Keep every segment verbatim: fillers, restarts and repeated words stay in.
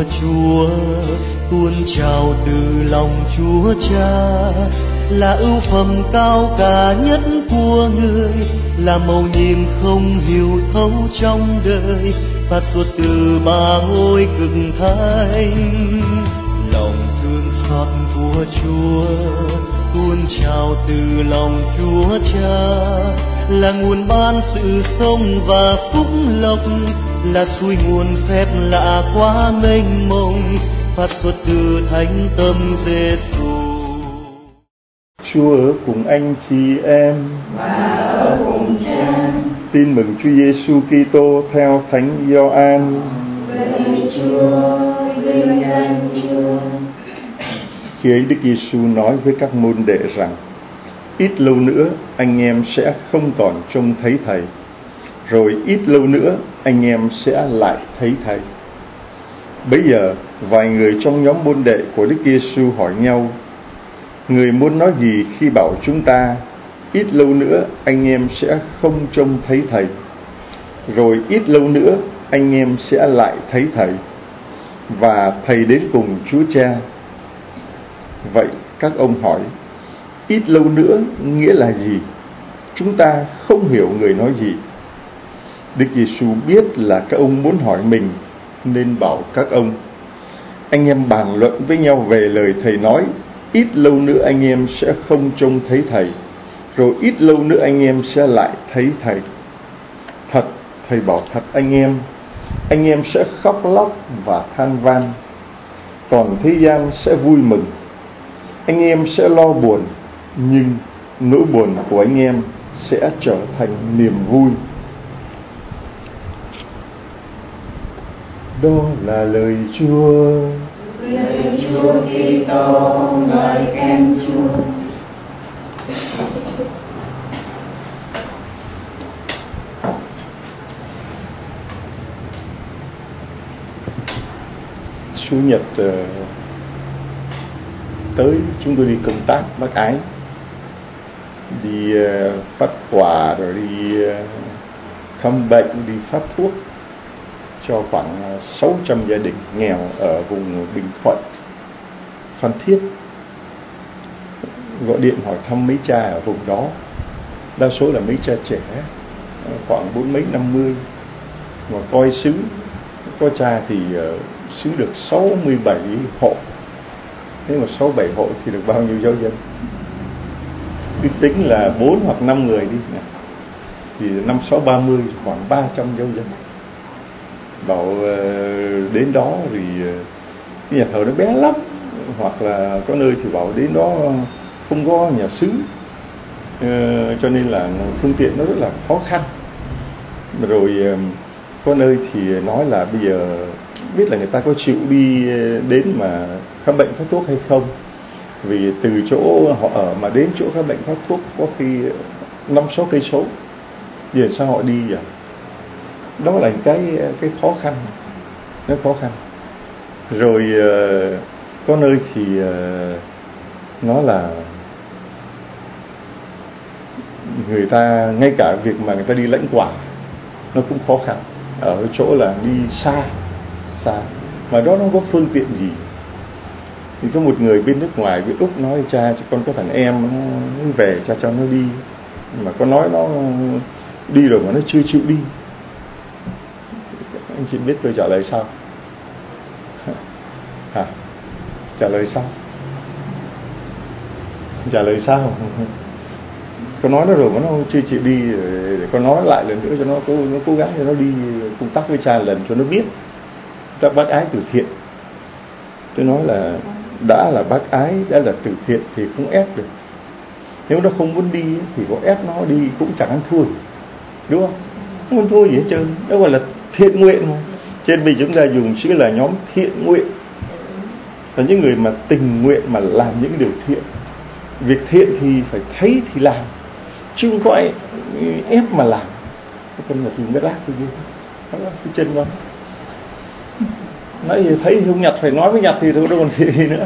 của Chúa tuôn trào từ lòng Chúa Cha, là ưu phẩm cao cả nhất của người, là mầu nhiệm không hiểu thấu trong đời, phát xuất từ ba ngôi cực thánh. Lòng thương xót của Chúa tuôn trào từ lòng Chúa Cha, là nguồn ban sự sống và phúc lộc, là suối nguồn phép lạ quá mênh mông, phát xuất từ thánh tâm Giêsu. Chúa ở cùng anh chị em và ở cùng Cha. Tin mừng Chúa Giêsu Kitô theo Thánh Gioan. Lạy Chúa, vinh danh Chúa. Khi ấy Đức Giêsu nói với các môn đệ rằng: ít lâu nữa anh em sẽ không còn trông thấy Thầy, rồi ít lâu nữa anh em sẽ lại thấy Thầy. Bấy giờ vài người trong nhóm môn đệ của Đức Giêsu hỏi nhau: Người muốn nói gì khi bảo chúng ta ít lâu nữa anh em sẽ không trông thấy Thầy, rồi ít lâu nữa anh em sẽ lại thấy Thầy, và Thầy đến cùng Chúa Cha? Vậy các ông hỏi: ít lâu nữa nghĩa là gì? Chúng ta không hiểu người nói gì. Đức Giêsu biết là các ông muốn hỏi mình, nên bảo các ông: anh em bàn luận với nhau về lời Thầy nói, ít lâu nữa anh em sẽ không trông thấy Thầy, rồi ít lâu nữa anh em sẽ lại thấy Thầy. Thật, Thầy bảo thật anh em, anh em sẽ khóc lóc và than van, còn thế gian sẽ vui mừng. Anh em sẽ lo buồn, nhưng nỗi buồn của anh em sẽ trở thành niềm vui. Đó là lời Chúa. Lời Chúa Kitô, ngợi khen Chúa. Chủ nhật uh, tới chúng tôi đi công tác bác ái, đi uh, phát quà, rồi đi uh, khám bệnh, đi phát thuốc cho khoảng sáu trăm gia đình nghèo ở vùng Bình Thuận, Phan Thiết. Gọi điện hỏi thăm mấy cha ở vùng đó, đa số là mấy cha trẻ, khoảng bốn mấy năm mươi, mà coi xứ có cha thì uh, xứ được sáu mươi bảy hộ. Nếu mà sáu bảy hộ thì được bao nhiêu giáo dân? Cứ tính là bốn hoặc năm người đi nè, thì năm sáu ba mươi khoảng ba trăm giáo dân. Bảo uh, đến đó thì uh, cái nhà thờ nó bé lắm, hoặc là có nơi thì bảo đến đó không có nhà xứ, uh, cho nên là phương tiện nó rất là khó khăn. Rồi uh, có nơi thì nói là bây giờ biết là người ta có chịu đi đến mà khám bệnh phát thuốc hay không, vì từ chỗ họ ở mà đến chỗ khám bệnh phát thuốc có khi năm sáu cây số, giờ sao họ đi vậy? Đó là cái cái khó khăn, nó khó khăn. Rồi uh, có nơi thì uh, nói là người ta ngay cả việc mà người ta đi lãnh quả nó cũng khó khăn, ở chỗ là đi xa xa mà đó nó có phương tiện gì. Thì có một người bên nước ngoài, bên Úc nói: cha, cho con có thằng em nó, nó về, cha cho nó đi, mà con nói nó đi rồi mà nó chưa chịu đi. Anh chị biết tôi trả lời sao? Hả? Trả lời sao? Trả lời sao? Con nói nó rồi mà nó chưa chịu đi, để con nói lại lần nữa cho nó cố, nó cố gắng cho nó đi công tác với cha lần cho nó biết. Các bác ái từ thiện, tôi nói là đã là bác ái, đã là từ thiện thì không ép được. Nếu nó không muốn đi thì có ép nó đi cũng chẳng ăn thua, đúng không? Không ăn thua gì hết trơn. Đó gọi là thiện nguyện mà. Trên vì chúng ta dùng chữ là nhóm thiện nguyện, là những người mà tình nguyện mà làm những điều thiện. Việc thiện thì phải thấy thì làm, chứ không có ai ép mà làm. Con là tìm cái rác thì cái chân con nói gì thấy không nhặt phải nói với nhặt thì thôi, đâu còn gì nữa.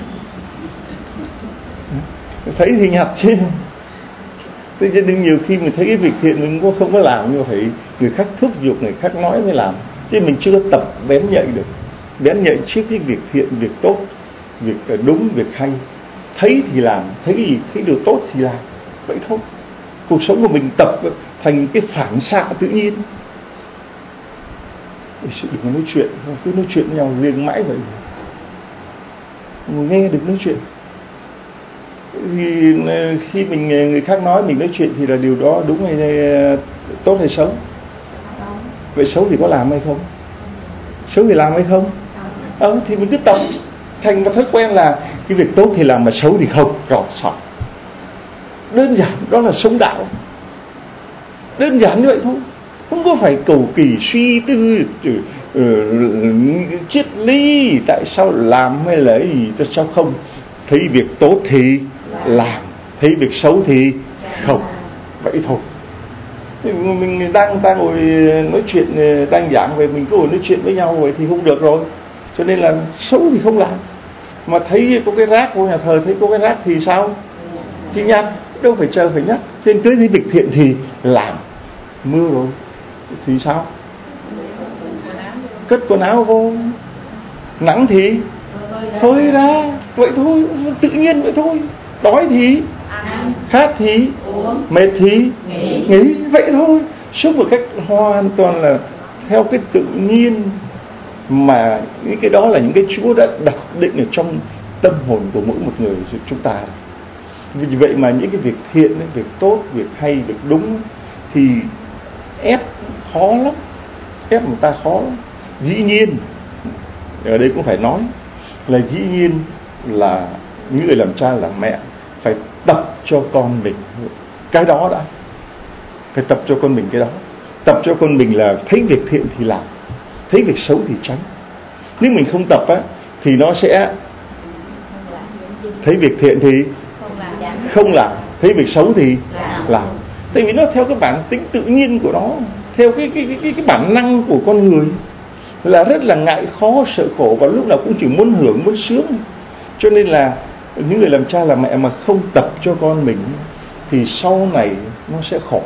Thấy thì nhặt chứ. Thế cho nên nhiều khi mình thấy cái việc thiện mình cũng không có làm, nhưng mà phải người khác thúc giục, người khác nói mới làm, chứ mình chưa tập bén nhạy được. bén nhạy trước cái việc thiện, việc tốt, việc đúng, việc hay. Thấy thì làm, thấy cái gì, thấy điều tốt thì làm, vậy thôi. Cuộc sống của mình tập thành cái phản xạ tự nhiên. Sự đừng có nói chuyện, cứ nói chuyện với nhau riêng mãi vậy, nghe được nói chuyện. Thì khi mình người khác nói mình nói chuyện thì là điều đó đúng hay tốt hay xấu? Vậy xấu thì có làm hay không? Xấu thì làm hay không? Ờ, thì mình cứ tập thành một thói quen là cái việc tốt thì làm mà xấu thì không, rõ ràng. Đơn giản, đó là sống đạo. Đơn giản như vậy thôi. Không có phải cầu kỳ suy tư uh, triết lý tại sao làm hay là gì, tại sao không. Thấy việc tốt thì làm, thấy việc xấu thì không, vậy thôi. Mình đang đang ngồi nói chuyện, đang giảng về mình cứ ngồi nói chuyện với nhau vậy thì không được rồi. Cho nên là xấu thì không làm. Mà thấy có cái rác của nhà thờ, thấy có cái rác thì sao? Thì nhặt, đâu phải chờ phải nhắc. Trên cưới thấy việc thiện thì làm. Mưa rồi thì sao? Cất quần áo vô. Nắng thì phơi ra, vậy thôi, tự nhiên vậy thôi. Đói thì khát thì mệt thì nghỉ, vậy thôi. Sống một cách hoàn toàn là theo cái tự nhiên, mà những cái đó là những cái Chúa đã đặt định ở trong tâm hồn của mỗi một người chúng ta. Vì vậy mà những cái việc thiện, việc tốt, việc hay, việc đúng thì ép khó lắm, ép người ta khó lắm. Dĩ nhiên, ở đây cũng phải nói là dĩ nhiên là những người làm cha làm mẹ phải tập cho con mình cái đó đã, phải tập cho con mình cái đó, tập cho con mình là thấy việc thiện thì làm, thấy việc xấu thì tránh. Nếu mình không tập á thì nó sẽ thấy việc thiện thì không làm, thấy việc xấu thì làm. Tại vì nó theo cái bản tính tự nhiên của nó, theo cái cái cái cái bản năng của con người là rất là ngại khó, sợ khổ, và lúc nào cũng chỉ muốn hưởng, muốn sướng. Cho nên là những người làm cha làm mẹ mà không tập cho con mình thì sau này nó sẽ khổ,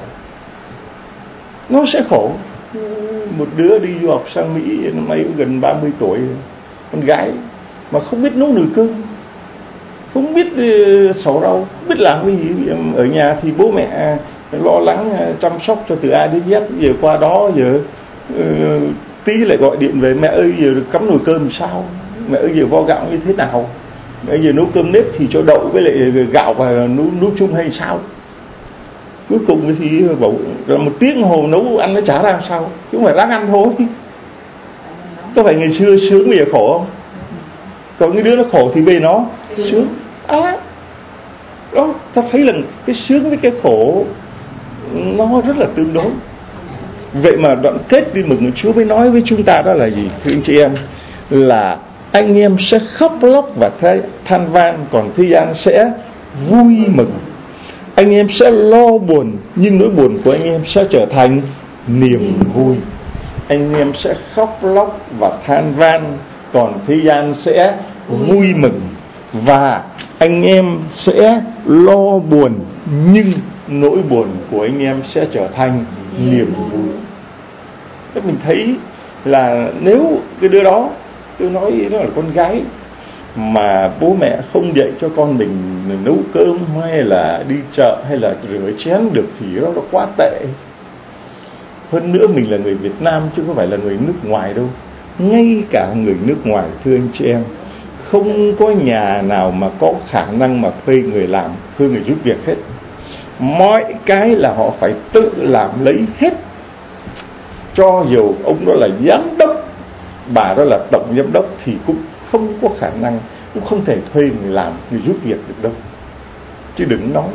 nó sẽ khổ. Một đứa đi du học sang Mỹ năm nay cũng gần ba mươi tuổi, con gái mà không biết nấu nồi cơm, không biết xào rau, không biết làm cái gì. Ở nhà thì bố mẹ lo lắng chăm sóc cho từ A đến Z. Giờ qua đó giờ uh, tí lại gọi điện về: mẹ ơi giờ cắm nồi cơm sao, mẹ ơi giờ vo gạo như thế nào, mẹ ơi giờ nấu cơm nếp thì cho đậu với lại gạo và nấu, nấu chung hay sao. Cuối cùng thì bảo là một tiếng hồ nấu ăn nó chả ra sao, chứ không phải ráng ăn thôi. Có phải ngày xưa sướng bây giờ khổ không? Còn cái đứa nó khổ thì về nó sướng. À, đó, ta thấy là cái sướng với cái khổ nó rất là tương đối. Vậy mà đoạn kết đi mừng Chúa mới nói với chúng ta đó là gì? Thưa anh chị em, là anh em sẽ khóc lóc và than van, còn thế gian sẽ vui mừng. Anh em sẽ lo buồn, nhưng nỗi buồn của anh em sẽ trở thành niềm vui. Anh em sẽ khóc lóc và than van, còn thế gian sẽ vui mừng. Và anh em sẽ lo buồn, nhưng nỗi buồn của anh em sẽ trở thành niềm vui. Thế mình thấy là nếu cái đứa đó, tôi nói nó là con gái, mà bố mẹ không dạy cho con mình nấu cơm hay là đi chợ hay là rửa chén được thì đó là quá tệ. Hơn nữa mình là người Việt Nam chứ không phải là người nước ngoài đâu. Ngay cả người nước ngoài, thưa anh chị em, không có nhà nào mà có khả năng mà thuê người làm, thuê người giúp việc hết. Mọi cái là họ phải tự làm lấy hết. Cho dù ông đó là giám đốc, bà đó là tổng giám đốc thì cũng không có khả năng, cũng không thể thuê người làm, người giúp việc được đâu. Chứ đừng nói.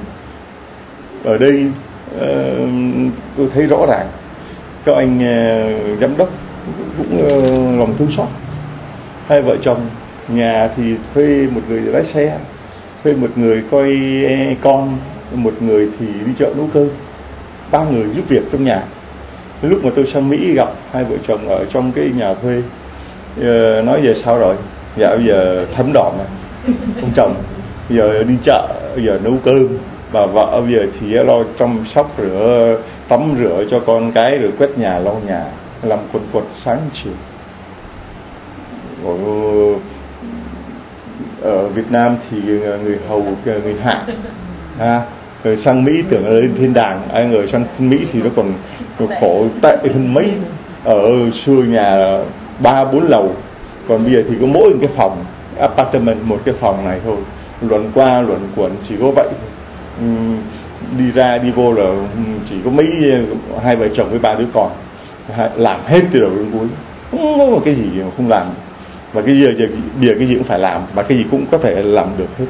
Ở đây uh, tôi thấy rõ ràng các anh uh, giám đốc cũng uh, lòng thương xót. Hai vợ chồng nhà thì thuê một người lái xe, thuê một người coi con, một người thì đi chợ nấu cơm, ba người giúp việc trong nhà. Lúc mà tôi sang Mỹ gặp hai vợ chồng ở trong cái nhà thuê, uh, nói giờ sao rồi? Dạ bây giờ thấm đòn này, ông chồng giờ đi chợ, giờ nấu cơm, bà vợ bây giờ thì lo chăm sóc rửa, tắm rửa cho con cái, rồi quét nhà lau nhà, làm quần quật sáng chiều. ở, ở Việt Nam thì người hầu người hạ à, rồi sang Mỹ tưởng là lên thiên đàng, ai ngờ sang Mỹ thì nó còn khổ tệ hơn mấy. Ở xưa nhà ba bốn lầu, còn bây giờ thì có mỗi cái phòng apartment, một cái phòng này thôi, luận qua luận quẩn chỉ có vậy. uhm, đi ra đi vô là chỉ có mấy hai vợ chồng với ba đứa con làm hết từ đầu đến cuối, không có một cái gì mà không làm, và cái giờ giờ giờ cái gì cũng phải làm, và cái gì cũng có thể làm được hết.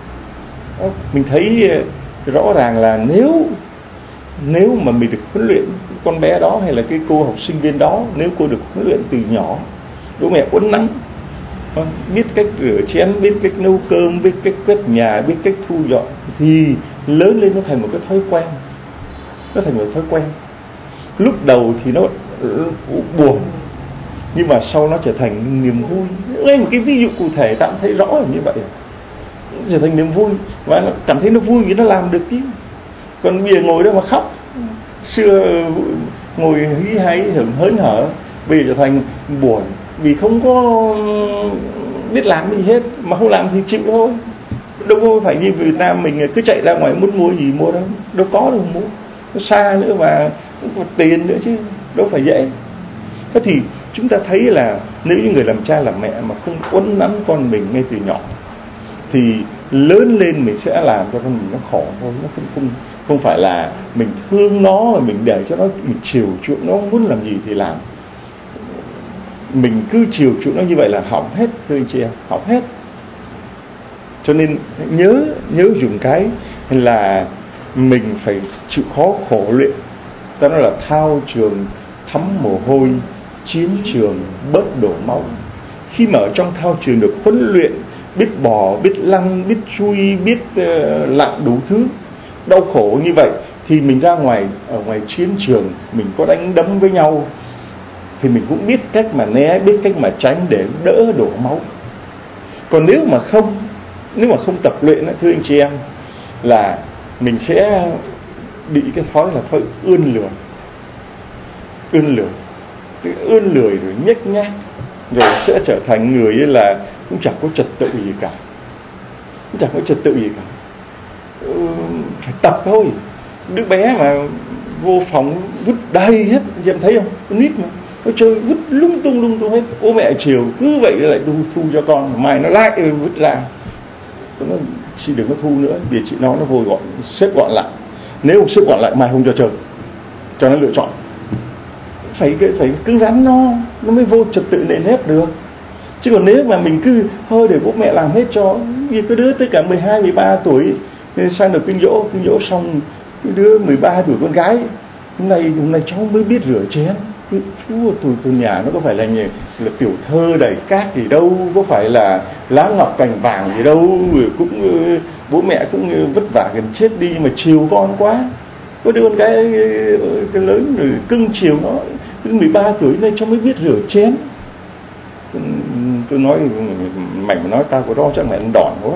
Mình thấy rõ ràng là nếu nếu mà mình được huấn luyện con bé đó hay là cái cô học sinh viên đó, nếu cô được huấn luyện từ nhỏ, bố mẹ uốn nắn, biết cách rửa chén, biết cách nấu cơm, biết cách quét nhà, biết cách thu dọn, thì lớn lên nó thành một cái thói quen, nó thành một thói quen. Lúc đầu thì nó buồn, nhưng mà sau nó trở thành niềm vui. Đây một cái ví dụ cụ thể ta cũng thấy rõ là như vậy, trở thành niềm vui và nó cảm thấy nó vui vì nó làm được chứ. Còn bây giờ ngồi đó mà khóc, xưa ngồi hí hay hưởng hớn hở, bây giờ trở thành buồn vì không có biết làm gì hết, mà không làm thì chịu thôi. Đâu có phải như Việt Nam mình cứ chạy ra ngoài muốn mua gì mua đâu, đâu có đâu mua, nó xa nữa mà cũng có tiền nữa chứ đâu phải dễ. Thế thì chúng ta thấy là nếu như người làm cha làm mẹ mà không uốn nắn con mình ngay từ nhỏ, thì lớn lên mình sẽ làm cho con mình nó khổ thôi. Nó không không không phải là mình thương nó mà mình để cho nó, mình chiều chuộng nó, muốn làm gì thì làm. Mình cứ chiều chuộng nó như vậy là hỏng hết, thưa anh chị em, hỏng hết. Cho nên nhớ nhớ dùng cái là mình phải chịu khó khổ luyện. Ta nói là thao trường thấm mồ hôi, chiến trường bớt đổ máu. Khi mà ở trong thao trường được huấn luyện, biết bò, biết lăn, biết chui, biết uh, lặn đủ thứ, đau khổ như vậy, thì mình ra ngoài, ở ngoài chiến trường mình có đánh đấm với nhau thì mình cũng biết cách mà né, biết cách mà tránh để đỡ đổ máu. Còn nếu mà không nếu mà không tập luyện, thưa anh chị em, là mình sẽ bị cái thói là thói ươn lười, ươn lười, ươn lười rồi nhếch nhác, rồi sẽ trở thành người là cũng chẳng có trật tự gì cả, cũng chẳng có trật tự gì cả. Ừ, phải tập thôi. Đứa bé mà vô phòng vứt đầy hết, em thấy không? Con nít mà nó chơi vứt lung tung lung tung hết, bố mẹ chiều cứ vậy lại thu thu cho con, mai nó lại vứt ra. Nó chị đừng có thu nữa, vì chị nói nó vô gọn, xếp gọn lại. Nếu không xếp gọn lại mai không cho chơi, cho nó lựa chọn. Phải phải cứng rắn nó nó mới vô trật tự nền nếp được. Chứ còn nếu mà mình cứ thôi để bố mẹ làm hết cho, như cái đứa tất cả mười hai, mười ba tuổi sang được kinh dỗ, kinh dỗ xong cái đứa mười ba tuổi con gái, hôm nay hôm nay cháu mới biết rửa chén. Chú tuổi từ nhà nó có phải là như là tiểu thơ đầy cát gì đâu, có phải là lá ngọc cành vàng gì đâu, cũng bố mẹ cũng vất vả gần chết đi mà chiều con quá. Có đứa con gái cái lớn rồi cưng chiều nó, đến mười ba tuổi nay cháu mới biết rửa chén. Tôi nói mày mà nói tao có đó chắc mày ăn đòn quá.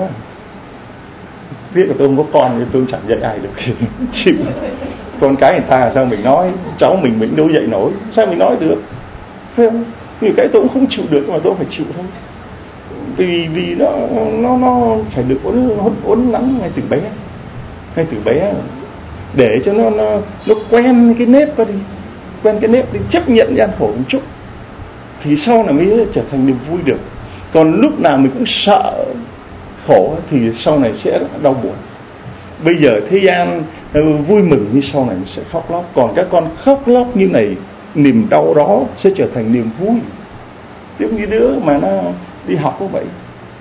Biết là tôi không có con, tôi chẳng dạy ai được. Chịu. Con cái người ta sao mình nói, cháu mình mình đâu dạy nổi, sao mình nói được, phải không? Vì cái tôi cũng không chịu được mà tôi phải chịu thôi. Vì vì nó nó nó phải được uốn uốn nắn ngay từ bé, ngay từ bé, để cho nó nó nó quen cái nếp đó đi, quen cái nếp đi, chấp nhận gian khổ một chút, thì sau này mới trở thành niềm vui được. Còn lúc nào mình cũng sợ khổ thì sau này sẽ đau buồn. Bây giờ thế gian vui mừng như sau này sẽ khóc lóc. Còn các con khóc lóc như này, niềm đau đó sẽ trở thành niềm vui. Giống như đứa mà nó đi học cũng vậy,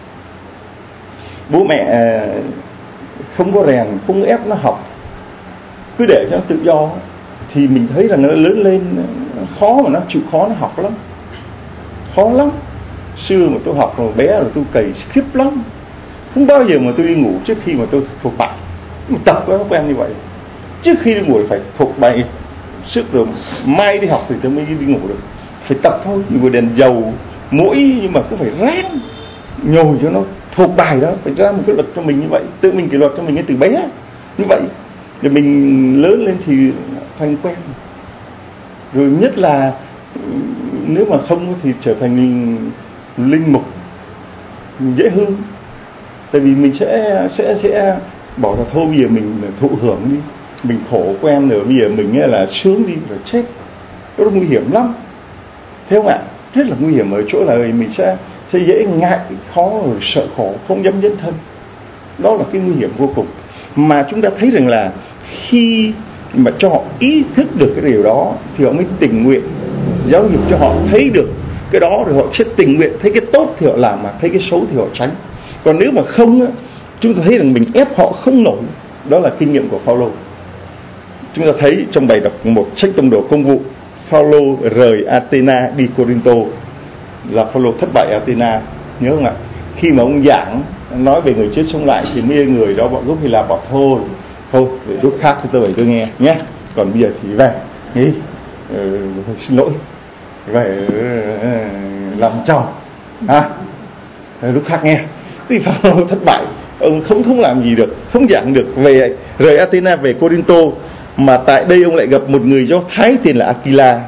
bố mẹ không có rèn, không ép nó học, cứ để cho nó tự do, thì mình thấy là nó lớn lên khó, mà nó chịu khó nó học lắm, khó lắm. Xưa mà tôi học rồi bé rồi tôi cày khiếp lắm, không bao giờ mà tôi đi ngủ trước khi mà tôi thuộc bài. Tập có quen như vậy, trước khi đi ngủ phải thuộc bài sức rồi mai đi học thì tôi mới đi ngủ được. Phải tập thôi, ngồi đèn dầu mũi nhưng mà cứ phải ráng nhồi cho nó thuộc bài đó, phải ra một cái luật cho mình như vậy, tự mình kỷ luật cho mình ngay từ bé như vậy, để mình lớn lên thì thành quen. Rồi nhất là nếu mà không thì trở thành linh mục mình dễ hư, tại vì mình sẽ sẽ sẽ bỏ ra thôi bây giờ mình thụ hưởng đi, mình khổ quen rồi bây giờ mình là sướng đi rồi chết, đó là nguy hiểm lắm, thấy không ạ? Rất là nguy hiểm ở chỗ là mình sẽ sẽ dễ ngại khó rồi sợ khổ, không dám dấn thân. Đó là cái nguy hiểm vô cùng. Mà chúng ta thấy rằng là khi mà cho họ ý thức được cái điều đó thì họ mới tình nguyện, giáo dục cho họ thấy được cái đó rồi họ sẽ tình nguyện, thấy cái tốt thì họ làm, mà thấy cái xấu thì họ tránh. Còn nếu mà không, chúng ta thấy rằng mình ép họ không nổi. Đó là kinh nghiệm của Phaolô. Chúng ta thấy trong bài đọc một sách Tông đồ Công vụ, Phaolô rời Athena đi Corinto là Phaolô thất bại Athena, nhớ không ạ? Khi mà ông giảng nói về người chết sống lại thì mấy người đó bọn gốc Hy Lạp bảo thôi, thôi để lúc khác thì tôi phải tôi nghe nhé, còn bây giờ thì về nghỉ, ừ, xin lỗi, về uh, làm chồng, à, lúc khác nghe. Thì Phaolô thất bại, ông không không làm gì được, không giảng được, về rời Athena về Corinto. Mà tại đây ông lại gặp một người Do Thái tên là Aquila.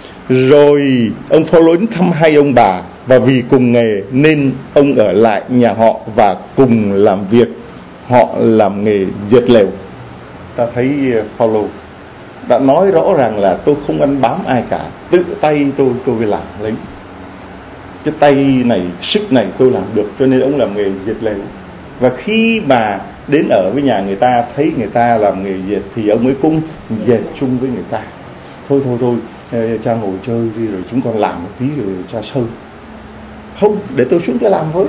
Rồi ông Phaolô đến thăm hai ông bà, và vì cùng nghề nên ông ở lại nhà họ và cùng làm việc. Họ làm nghề dệt lều. Ta thấy Phaolô đã nói rõ ràng là tôi không ăn bám ai cả, tự tay tôi tôi phải làm lấy. Cái tay này, sức này tôi làm được, cho nên ông làm nghề dệt lều. Và khi mà đến ở với nhà người ta, thấy người ta làm nghề dệt thì ông ấy cũng dệt chung với người ta. Thôi thôi thôi, cha ngồi chơi đi rồi chúng con làm một tí rồi cha sơ. Không, để tôi xuống tôi làm với.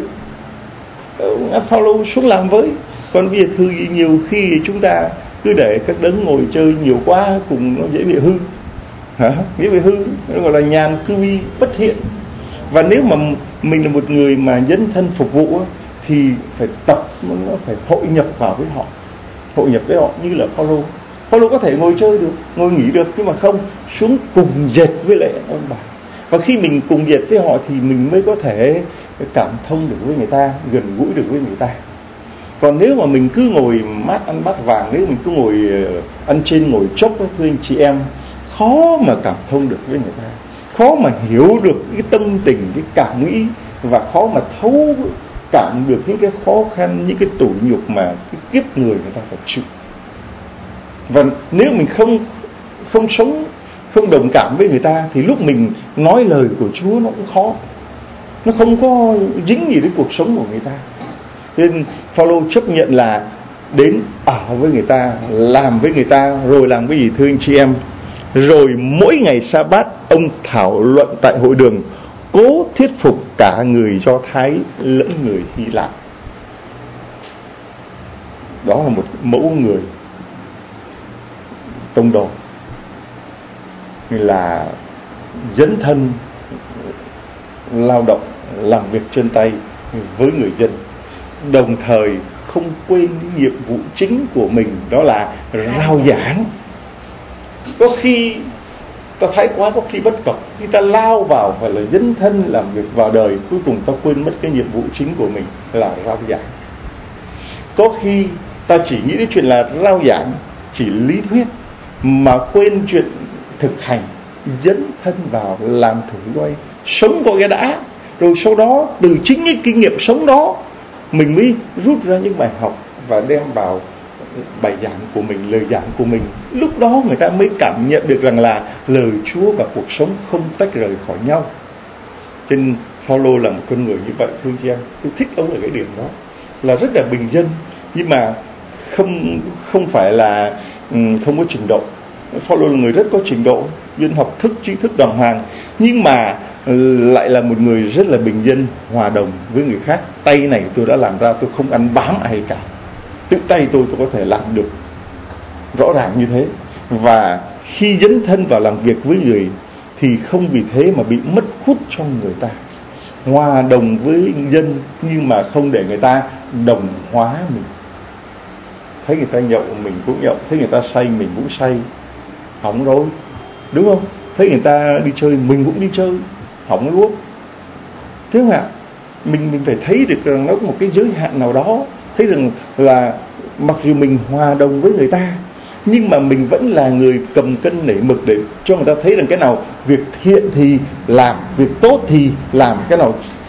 Phaolô xuống làm với. Còn bây giờ thư nhiều khi chúng ta cứ để các đấng ngồi chơi nhiều quá cùng nó dễ bị hư. Hả? Dễ bị hư, nó gọi là nhàn cư vi bất thiện. Và nếu mà mình là một người mà dấn thân phục vụ thì phải tập, nó phải hội nhập vào với họ, hội nhập với họ như là Phaolô. Phaolô có thể ngồi chơi được, ngồi nghỉ được, nhưng mà không, xuống cùng dệt với lại ông bà. Và khi mình cùng dệt với họ thì mình mới có thể cảm thông được với người ta, gần gũi được với người ta. Còn nếu mà mình cứ ngồi mát ăn bát vàng, nếu mình cứ ngồi ăn trên ngồi chốc với thưa anh chị em, khó mà cảm thông được với người ta, khó mà hiểu được cái tâm tình, cái cảm nghĩ, và khó mà thấu cảm được những cái khó khăn, những cái tủi nhục mà cái kiếp người người ta phải chịu. Và nếu mình không không sống, không đồng cảm với người ta thì lúc mình nói lời của Chúa nó cũng khó, nó không có dính gì đến cuộc sống của người ta. Nên Phaolô chấp nhận là đến ở với người ta, làm với người ta. Rồi làm cái gì thưa anh chị em? Rồi mỗi ngày Sa-bát ông thảo luận tại hội đường, cố thuyết phục cả người Do Thái lẫn người Hy Lạp. Đó là một mẫu người tông đồ, là dấn thân lao động, làm việc chân tay với người dân, đồng thời không quên nhiệm vụ chính của mình, đó là rao giảng. Có khi ta thấy quá, có khi bất cập, khi ta lao vào phải là dấn thân làm việc vào đời, cuối cùng ta quên mất cái nhiệm vụ chính của mình là rao giảng. Có khi ta chỉ nghĩ đến chuyện là rao giảng, chỉ lý thuyết, mà quên chuyện thực hành, dấn thân vào làm thử coi, sống có cái đã, rồi sau đó từ chính cái kinh nghiệm sống đó mình mới rút ra những bài học và đem vào bài giảng của mình, lời giảng của mình. Lúc đó người ta mới cảm nhận được rằng là lời Chúa và cuộc sống không tách rời khỏi nhau. Cho nên Phaolô là một con người như vậy thưa chị em. Tôi thích ông ở cái điểm đó, là rất là bình dân, nhưng mà không không phải là um, không có trình độ. Phaolô là người rất có trình độ, dân học thức, trí thức đàng hoàng, nhưng mà lại là một người rất là bình dân, hòa đồng với người khác. Tay này tôi đã làm ra, tôi không ăn bám ai cả, tự tay tôi tôi có thể làm được, rõ ràng như thế. Và khi dấn thân vào làm việc với người thì không vì thế mà bị mất hút trong người ta, hòa đồng với dân nhưng mà không để người ta đồng hóa mình. Thấy người ta nhậu mình cũng nhậu, thấy người ta say mình cũng say, hỏng rồi, đúng không? Thấy người ta đi chơi mình cũng đi chơi, hỏng luôn. Thế không ạ? Mình mình phải thấy được rằng nó có một cái giới hạn nào đó, thấy rằng là mặc dù mình hòa đồng với người ta nhưng mà mình vẫn là người cầm cân nảy mực để cho người ta thấy rằng cái nào việc thiện thì làm, việc tốt thì làm, cái nào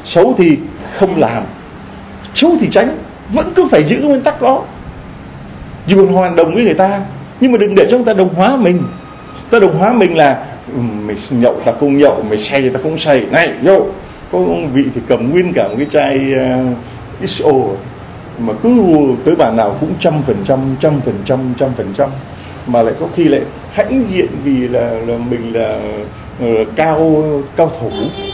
xấu thì không làm, xấu thì tránh, vẫn cứ phải giữ nguyên tắc đó. Dù hoàn đồng với người ta, nhưng mà đừng để cho người ta đồng hóa mình. Ta đồng hóa mình là mày nhậu ta không nhậu, mày say ta không say. Này nhậu, có vị thì cầm nguyên cả một cái chai uh, ích o mà cứ tới bàn nào cũng trăm phần trăm, trăm phần trăm, trăm phần trăm, mà lại có khi lại hãnh diện vì là, là mình là uh, cao cao thủ,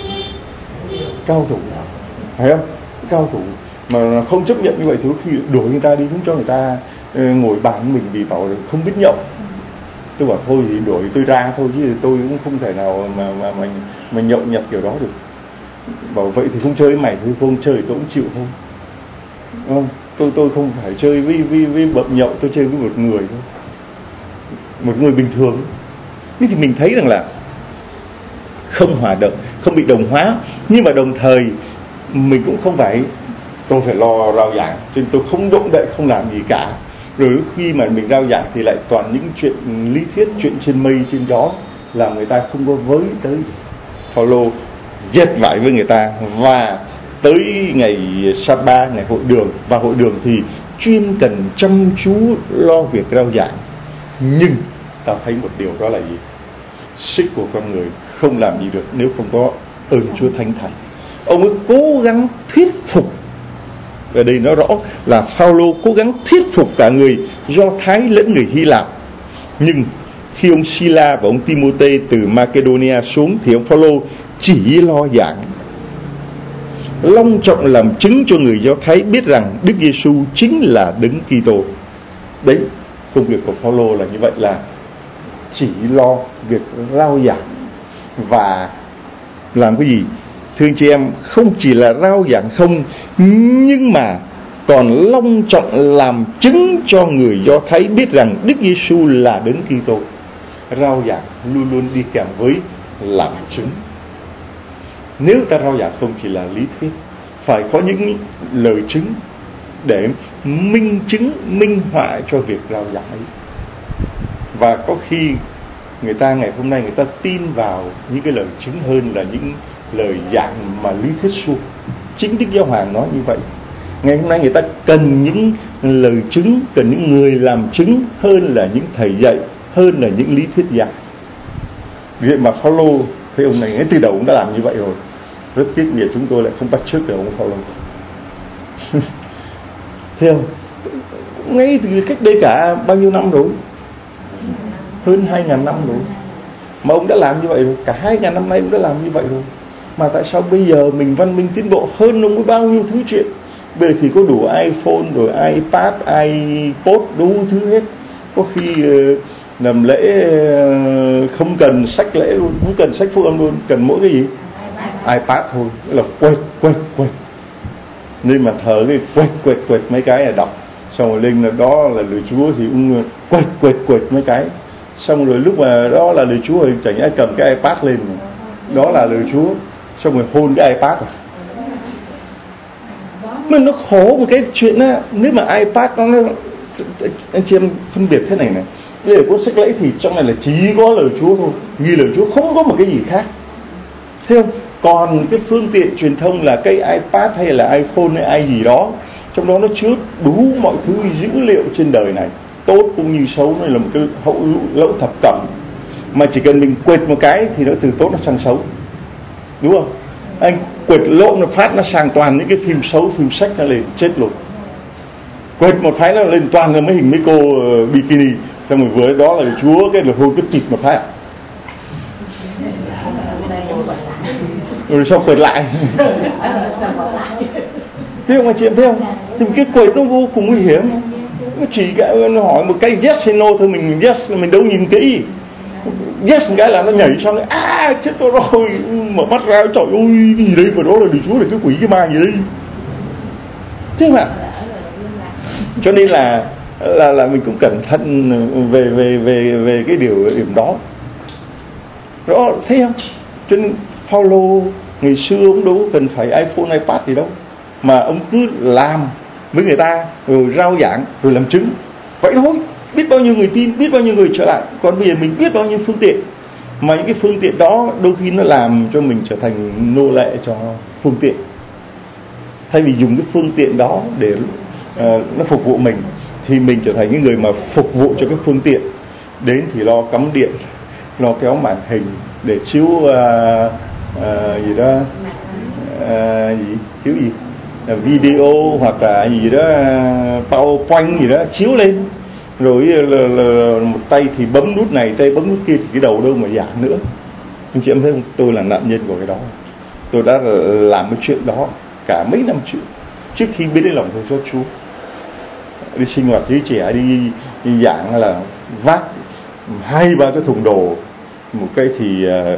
cao thủ, phải không? Cao thủ mà không chấp nhận như vậy thì khi đuổi người ta đi, không cho người ta uh, ngồi bàn mình vì bảo không biết nhậu. Tôi bảo thôi thì đuổi tôi ra thôi, chứ tôi cũng không thể nào mà mà mình mình nhậu nhặt kiểu đó được. Bảo vậy thì không chơi với mày, thì không chơi tôi cũng chịu thôi. Không, tôi tôi không phải chơi với với với bậm nhậu, tôi chơi với một người thôi, một người bình thường. Thế thì mình thấy rằng là không hòa đồng, không bị đồng hóa, nhưng mà đồng thời mình cũng không phải tôi phải lo rao giảng, cho nên tôi không động đậy, không làm gì cả. Rồi khi mà mình rao giảng thì lại toàn những chuyện lý thuyết, chuyện trên mây trên gió, làm người ta không có với tới. Phaolô dệt vải với người ta, và tới ngày Sa-ba, ngày hội đường, và hội đường thì chuyên cần chăm chú lo việc rao giảng. Nhưng ta thấy một điều đó là gì? Sức của con người không làm gì được nếu không có ơn Chúa Thánh Thần. Ông ấy cố gắng thuyết phục. Ở đây nó rõ là Phaolô cố gắng thuyết phục cả người Do Thái lẫn người Hy Lạp. Nhưng khi ông Sila và ông Timôthê từ Macedonia xuống thì ông Phaolô chỉ lo giảng, long trọng làm chứng cho người Do Thái biết rằng Đức Giêsu chính là Đấng Kitô. Đấy, công việc của Phaolô là như vậy, là chỉ lo việc rao giảng và làm cái gì? Thưa anh chị em, không chỉ là rao giảng không, nhưng mà còn long trọng làm chứng cho người Do Thái biết rằng Đức Giêsu là Đấng Kitô. Rao giảng luôn luôn đi kèm với làm chứng. Nếu ta rao giảng không chỉ là lý thuyết, phải có những lời chứng để minh chứng, minh họa cho việc rao giảng ấy. Và có khi người ta ngày hôm nay người ta tin vào những cái lời chứng hơn là những lời giảng mà lý thuyết suông. Chính Đức Giáo Hoàng nói như vậy. Ngày hôm nay người ta cần những lời chứng, cần những người làm chứng hơn là những thầy dạy, hơn là những lý thuyết giảng. Vậy mà Phaolô, thấy ông này ngay từ đầu cũng đã làm như vậy rồi. Rất tiếc vì chúng tôi lại không bắt chước được ông Phaolô. Thấy không? Ngay từ cách đây cả bao nhiêu năm rồi, hơn hai ngàn năm rồi, mà ông đã làm như vậy rồi. Cả hai ngàn năm nay ông đã làm như vậy rồi. Mà tại sao bây giờ mình văn minh tiến bộ hơn ông với bao nhiêu thứ chuyện? Bây giờ thì có đủ iPhone, rồi iPad, iPod, đủ thứ hết. Có khi uh, làm lễ uh, không cần sách lễ luôn, không cần sách phúc âm luôn, cần mỗi cái gì? iPad thôi, là quẹt quẹt quẹt. Nên mà thờ cái quẹt quẹt quẹt mấy cái là đọc, xong rồi lên là đó là lời Chúa thì cũng quẹt quẹt quẹt mấy cái. Xong rồi lúc mà đó là lời Chúa thì chẳng nhẽ cầm cái iPad lên, đó là lời Chúa, xong rồi hôn cái iPad à. Mà nó khổ một cái chuyện á, nếu mà iPad nó, nó anh chị em phân biệt thế này này, để có sách lễ thì trong này là chỉ có lời Chúa thôi, ghi lời Chúa, không có một cái gì khác, thấy không? Còn cái phương tiện truyền thông là cái iPad hay là iPhone hay ai gì đó, trong đó nó chứa đủ mọi thứ dữ liệu trên đời này, tốt cũng như xấu, nó là một cái hậu lỗ thập cẩm, mà chỉ cần mình quệt một cái thì nó từ tốt nó sang xấu, đúng không? Anh quệt lỗ nó phát nó sang toàn những cái phim xấu, phim sách nó lên chết luôn. Quệt một cái nó lên toàn là mấy hình mấy cô uh, bikini, xong rồi vừa đó là Chúa cái là hôn cái kịch một phát, rồi sau quệt lại. Thấy không anh chị em, thấy không? Thì cái quệt nó vô cùng nguy hiểm. Nó chỉ cái nó hỏi một cái yes hay no thôi, mình yes mình đâu nhìn kỹ. Yes một cái là nó nhảy xong rồi, à chết tôi rồi, mở mắt ra trời ơi cái gì đây, và đó là Đức Chúa, là cái quỷ cái ma gì đây, thế mà. Cho nên là là là mình cũng cẩn thận về về về về cái điều điểm đó. Rõ thấy không? Cho nên Phaolô ngày xưa ông đâu cần phải iPhone, iPad gì đâu, mà ông cứ làm với người ta rồi rao giảng rồi làm chứng vậy thôi. Biết bao nhiêu người tin, biết bao nhiêu người trở lại. Còn bây giờ mình biết bao nhiêu phương tiện, mà những cái phương tiện đó đôi khi nó làm cho mình trở thành nô lệ cho phương tiện. thay vì dùng cái phương tiện đó để uh, nó phục vụ mình, thì mình trở thành những người mà phục vụ cho cái phương tiện. Đến thì lo cắm điện, lo kéo màn hình để chiếu uh, uh, gì đó uh, gì chiếu gì uh, video hoặc là gì đó uh, PowerPoint gì đó chiếu lên, rồi là, là, một tay thì bấm nút này, tay bấm nút kia, thì cái đầu đâu mà giảng nữa. Anh chị em thấy không? Tôi là nạn nhân của cái đó. Tôi đã làm cái chuyện đó cả mấy năm trước, trước khi biết đến lòng thương xót Chúa. Đi sinh hoạt giới trẻ, đi, đi giảng là vác hai ba cái thùng đồ, một cái thì uh,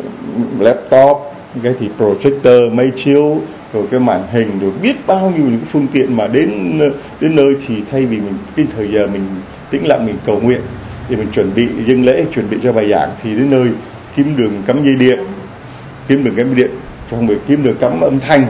laptop, một cái thì projector, máy chiếu, rồi cái màn hình, rồi biết bao nhiêu những cái phương tiện. Mà đến đến nơi thì thay vì mình cái thời giờ mình tĩnh lặng mình cầu nguyện thì mình chuẩn bị dâng lễ, chuẩn bị cho bài giảng, thì đến nơi kiếm đường cắm dây điện, kiếm đường cắm dây điện, xong rồi kiếm đường cắm âm thanh,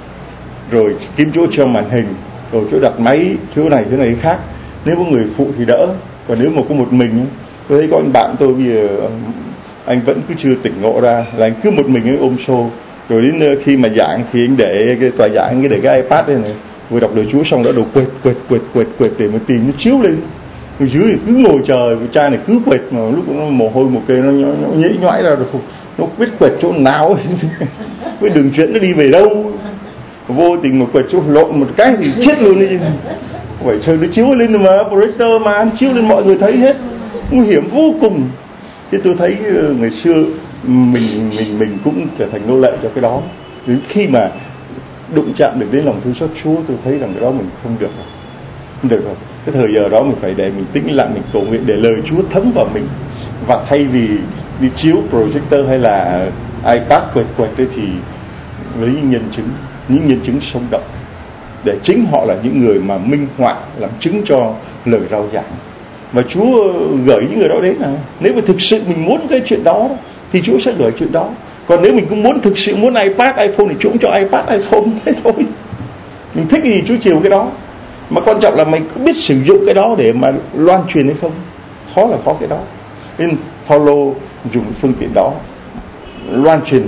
rồi kiếm chỗ cho màn hình, rồi chỗ đặt máy, chỗ này chỗ này khác. Nếu có người phụ thì đỡ, còn nếu mà có một mình, tôi thấy có anh bạn tôi bây giờ anh vẫn cứ chưa tỉnh ngộ ra là anh cứ một mình anh ôm xô. Rồi đến khi mà giảng thì anh để cái tòa giảng, anh để cái iPad đây này, vừa đọc lời Chúa xong đã đầu quệt quệt quệt quệt quệt để mà tìm nó chiếu lên. Ở dưới thì cứ ngồi chờ, cái cha này cứ quệt, mà lúc nó mồ hôi một cây nó, nó, nó nhễ nhõi ra rồi, nó biết quệt chỗ nào với đường chuyển nó đi về đâu. Vô tình mà quệt chỗ lộn một cái thì chết luôn đi. Vậy trời, nó chiếu lên mà, projector mà, nó chiếu lên mọi người thấy hết, nguy hiểm vô cùng. Thế tôi thấy ngày xưa mình mình mình cũng trở thành nô lệ cho cái đó. Đến khi mà đụng chạm được đến lòng thương xót Chúa, tôi thấy rằng cái đó mình không được rồi. Không được rồi. Cái thời giờ đó mình phải để mình tĩnh lặng, mình cầu nguyện để lời Chúa thấm vào mình. Và thay vì đi chiếu projector hay là iPad quệt quệt đấy, thì lấy những nhân chứng, những nhân chứng sống động, để chính họ là những người mà minh họa, làm chứng cho lời rao giảng. Và Chúa gửi những người đó đến. À, nếu mà thực sự mình muốn cái chuyện đó thì Chúa sẽ gửi chuyện đó. Còn nếu mình cũng muốn thực sự muốn iPad, iPhone thì Chúa cũng cho iPad, iPhone, thế thôi. Mình thích cái gì Chúa chiều cái đó. Mà quan trọng là mình có biết sử dụng cái đó để mà loan truyền hay không. Khó là khó cái đó. Nên Phaolô dùng phương tiện đó loan truyền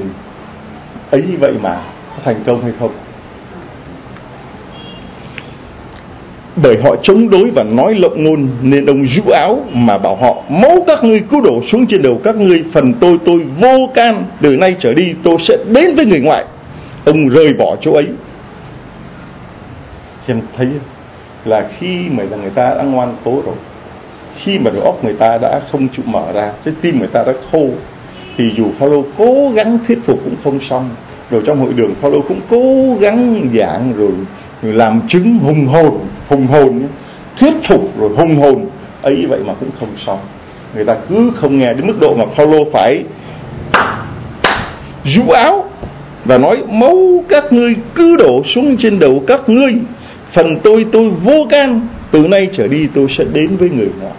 ấy như vậy mà có thành công hay không. Bởi họ chống đối và nói lộng ngôn, nên ông rũ áo mà bảo họ: máu các ngươi cứ đổ xuống trên đầu các ngươi, phần tôi tôi vô can, từ nay trở đi tôi sẽ đến với người ngoại. Ông rời bỏ chỗ ấy. Em thấy là khi mà người ta đã ngoan cố rồi, khi mà đầu óc người ta đã không chịu mở ra, trái tim người ta đã khô, thì dù Phaolô cố gắng thuyết phục cũng không xong. Rồi trong hội đường Phaolô cũng cố gắng giảng, rồi làm chứng hùng hồn, hùng hồn, thuyết phục rồi hùng hồn ấy vậy mà cũng không xong. Người ta cứ không nghe, đến mức độ mà Phaolô phải rũ áo và nói: máu các ngươi cứ đổ xuống trên đầu các ngươi, phần tôi tôi vô can, từ nay trở đi tôi sẽ đến với người ngoại.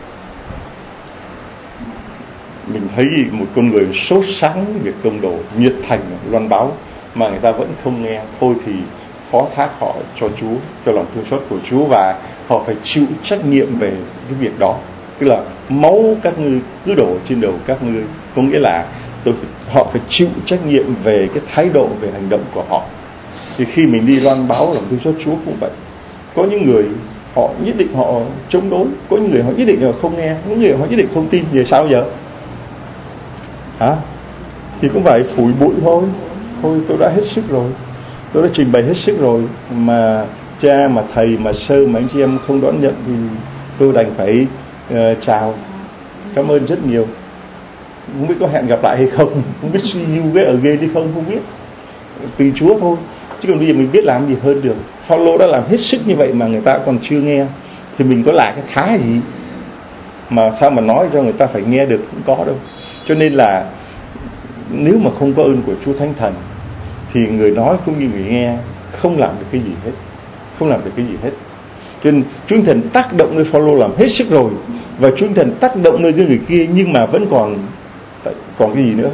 Mình thấy một con người sốt sáng việc công đồ, nhiệt thành loan báo, mà người ta vẫn không nghe. Thôi thì phó thác họ cho Chúa, cho lòng thương xót của Chúa, và họ phải chịu trách nhiệm về cái việc đó. Tức là máu các ngươi cứ đổ trên đầu các ngươi, có nghĩa là tôi, họ phải chịu trách nhiệm về cái thái độ, về hành động của họ. Thì khi mình đi loan báo lòng thương xót Chúa cũng vậy. Có những người họ nhất định họ chống đối, có những người họ nhất định họ không nghe, những người họ nhất định không tin. Về sao giờ? Hả? Thì cũng phải phủi bụi thôi. Thôi tôi đã hết sức rồi, tôi đã trình bày hết sức rồi, mà cha mà thầy mà sơ mà anh chị em không đón nhận thì tôi đành phải uh, chào, cảm ơn rất nhiều. Không biết có hẹn gặp lại hay không, không biết see you với ở ghê đi không, không biết, tùy Chúa thôi. Chứ còn bây giờ mình biết làm gì hơn được. Phaolô đã làm hết sức như vậy mà người ta còn chưa nghe, thì mình có là cái khá gì mà sao mà nói cho người ta phải nghe được, cũng có đâu. Cho nên là nếu mà không có ơn của Chúa Thánh Thần thì người nói cũng như người nghe không làm được cái gì hết, không làm được cái gì hết. Cho nên Chúa Thánh Thần tác động nơi Phaolô làm hết sức rồi, và Chúa Thánh Thần tác động nơi người kia, nhưng mà vẫn còn còn cái gì nữa?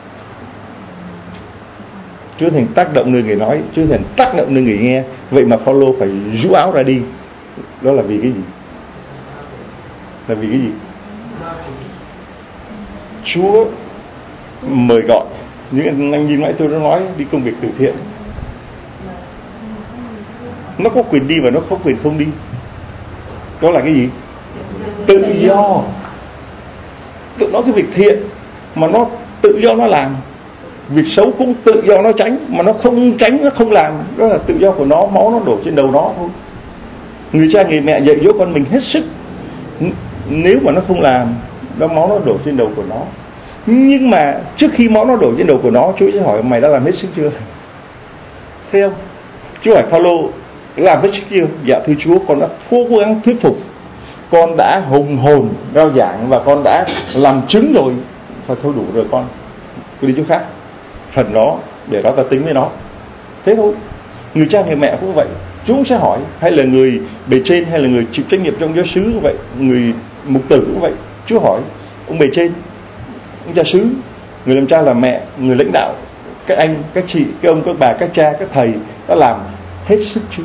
Chúa Thánh Thần tác động nơi người nói, Chúa Thánh Thần tác động nơi người nghe. Vậy mà Phaolô phải rũ áo ra đi. Đó là vì cái gì? Là vì cái gì? Chúa mời gọi những anh nhìn mãi tôi đã nói đi công việc từ thiện, Nó có quyền đi và nó không quyền không đi. Đó là cái gì? Tự do. Tụi nó cái việc thiện mà nó tự do nó làm, việc xấu cũng tự do nó tránh, mà nó không tránh, nó không làm, đó là tự do của nó, máu nó đổ trên đầu nó thôi. Người cha người mẹ dạy dỗ con mình hết sức, nếu mà nó không làm, đó máu nó đổ trên đầu của nó. Nhưng mà trước khi máu nó đổ trên đầu của nó, Chúa sẽ hỏi mày đã làm hết sức chưa? Thấy không? Chúa hỏi Phaolô làm hết sức chưa? Dạ thưa Chúa, con đã cố gắng thuyết phục, con đã hùng hồn rao giảng và con đã làm chứng rồi. Thôi thôi đủ rồi con, tôi đi chỗ khác, phần đó để đó ta tính với nó. Thế thôi. Người cha người mẹ cũng vậy, Chúa cũng sẽ hỏi, hay là người bề trên hay là người chịu trách nhiệm trong giáo xứ cũng vậy, người mục tử cũng vậy. Chúa hỏi ông bề trên, ông cha xứ, người làm cha làm mẹ, người lãnh đạo, các anh, các chị, các ông, các bà, các cha, các thầy đã làm hết sức chưa?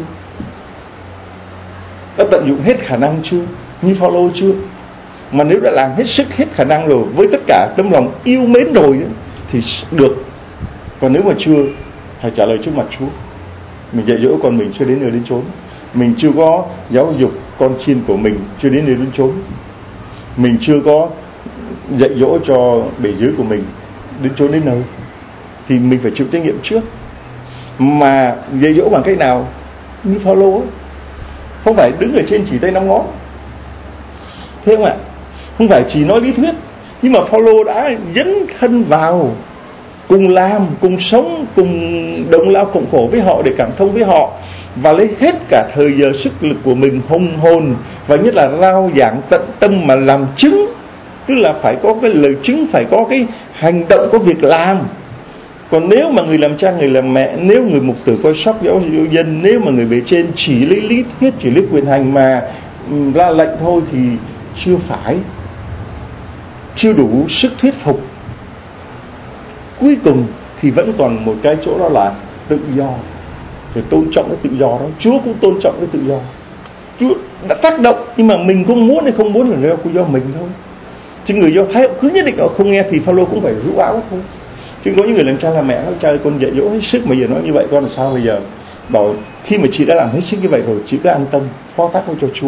Đã tận dụng hết khả năng chưa? Như Phaolô chưa? Mà nếu đã làm hết sức, hết khả năng rồi, với tất cả tấm lòng yêu mến rồi thì được. Còn nếu mà chưa, hãy trả lời trước mặt Chúa. Mình dạy dỗ con mình chưa đến nơi đến chốn, mình chưa có giáo dục con chiên của mình chưa đến nơi đến chốn, mình chưa có dạy dỗ cho bề dưới của mình đến chốn đến nơi, thì mình phải chịu trách nhiệm trước. Mà dạy dỗ bằng cách nào? Như Phaolô ấy, không phải đứng ở trên chỉ tay năm ngón, thế không ạ? Không phải chỉ nói lý thuyết, nhưng mà Phaolô đã dấn thân vào, cùng làm, cùng sống, cùng đồng lao cộng khổ với họ để cảm thông với họ, và lấy hết cả thời giờ sức lực của mình hùng hồn, và nhất là rao giảng tận tâm mà làm chứng. Tức là phải có cái lời chứng, phải có cái hành động, có việc làm. Còn nếu mà người làm cha, người làm mẹ, nếu người mục tử coi sóc giáo dân, nếu mà người bề trên chỉ lấy lý thuyết, chỉ lấy quyền hành mà ra lệnh thôi thì chưa phải, chưa đủ sức thuyết phục. Cuối cùng thì vẫn còn một cái chỗ, đó là tự do. Phải tôn trọng cái tự do đó. Chúa cũng tôn trọng cái tự do. Chúa đã tác động, nhưng mà mình cũng muốn hay không muốn là do, do mình thôi. Chứ người Do Thái cứ nhất định họ không nghe thì Phaolô cũng phải rũ áo thôi. Chứ có những người làm cha làm mẹ nói cha ơi, con dạy dỗ hết sức mà giờ nói như vậy con là sao bây giờ? Bảo khi mà chị đã làm hết sức như vậy rồi, chị cứ an tâm phó thác cho Chúa.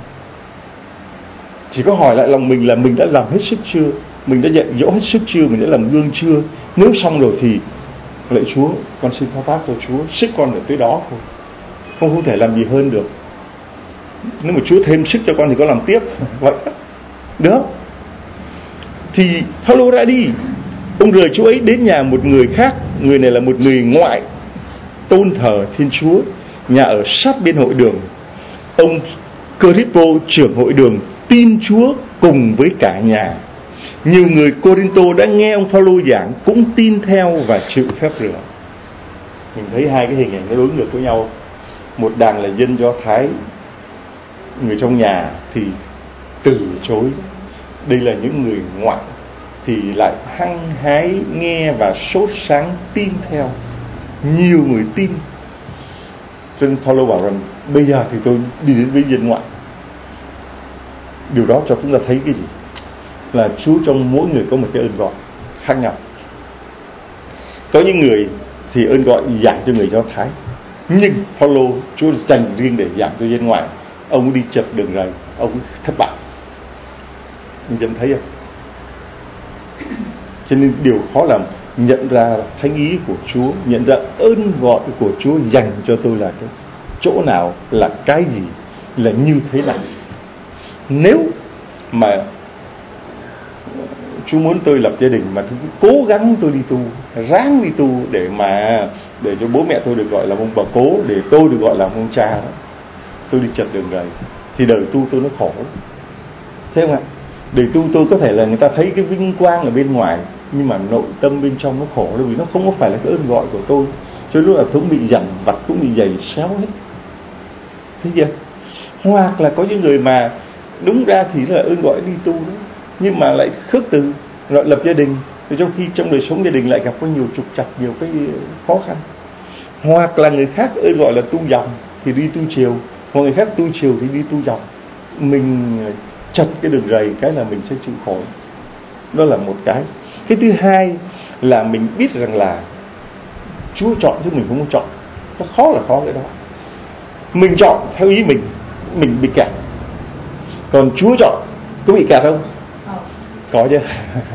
Chỉ có hỏi lại lòng mình là mình đã làm hết sức chưa, mình đã dạy dỗ hết sức chưa, mình đã làm gương chưa. Nếu xong rồi thì lạy Chúa, con xin phó thác cho Chúa, sức con ở tới đó thôi, không không thể làm gì hơn được. Nếu mà Chúa thêm sức cho con thì con làm tiếp. Vậy được. Thì Phaolô đã đi, ông rời chỗ ấy đến nhà một người khác. Người này là một người ngoại, tôn thờ Thiên Chúa, nhà ở sát bên hội đường. Ông Crispo, trưởng hội đường, tin Chúa cùng với cả nhà. Nhiều người Corinto đã nghe ông Phaolô giảng cũng tin theo và chịu phép rửa. Mình thấy hai cái hình ảnh nó đối ngược với nhau. Một đàn là dân Do Thái, người trong nhà thì từ chối. Đây là những người ngoại thì lại hăng hái nghe và sốt sáng tin theo. Nhiều người tin. Cho nên Phaolô bảo rằng bây giờ thì tôi đi đến với dân ngoại. Điều đó cho chúng ta thấy cái gì? Là Chúa trong mỗi người có một cái ơn gọi khác nhau. Có những người thì ơn gọi giảng cho người Do Thái, nhưng Phaolô Chúa dành riêng để giảng cho dân ngoại. Ông đi chật đường rầy, ông thất bại. Mình nhận thấy không? Cho nên điều khó làm nhận ra thánh ý của Chúa, nhận ra ơn gọi của Chúa dành cho tôi là cái chỗ nào, là cái gì, là như thế nào. Nếu mà Chúa muốn tôi lập gia đình mà tôi cố gắng tôi đi tu, ráng đi tu để mà để cho bố mẹ tôi được gọi là ông bà cố, để tôi được gọi là ông cha đó, tôi đi chật đường rầy, thì đời tu tôi nó khổ. Thế không ạ? Đời tu tôi có thể là người ta thấy cái vinh quang ở bên ngoài, nhưng mà nội tâm bên trong nó khổ, bởi vì nó không có phải là cái ơn gọi của tôi. Cho nên lúc nào cũng bị dằn vặt, cũng bị giày xéo hết. Thấy chưa? Hoặc là có những người mà đúng ra thì là ơn gọi đi tu đó, nhưng mà lại khước từ, lại lập gia đình, trong khi trong đời sống gia đình lại gặp có nhiều trục trặc, nhiều cái khó khăn. Hoặc là người khác ơn gọi là tu dòng thì đi tu chiều, hoặc người khác tu chiều thì đi tu dòng. Mình chật cái đường rầy cái là mình sẽ chịu khổ. Đó là một cái. Cái thứ hai là mình biết rằng là Chúa chọn chứ mình không có chọn. Nó khó là khó cái đó. Mình chọn theo ý mình, mình bị kẹt. Còn Chúa chọn, có bị kẹt không? Có chứ.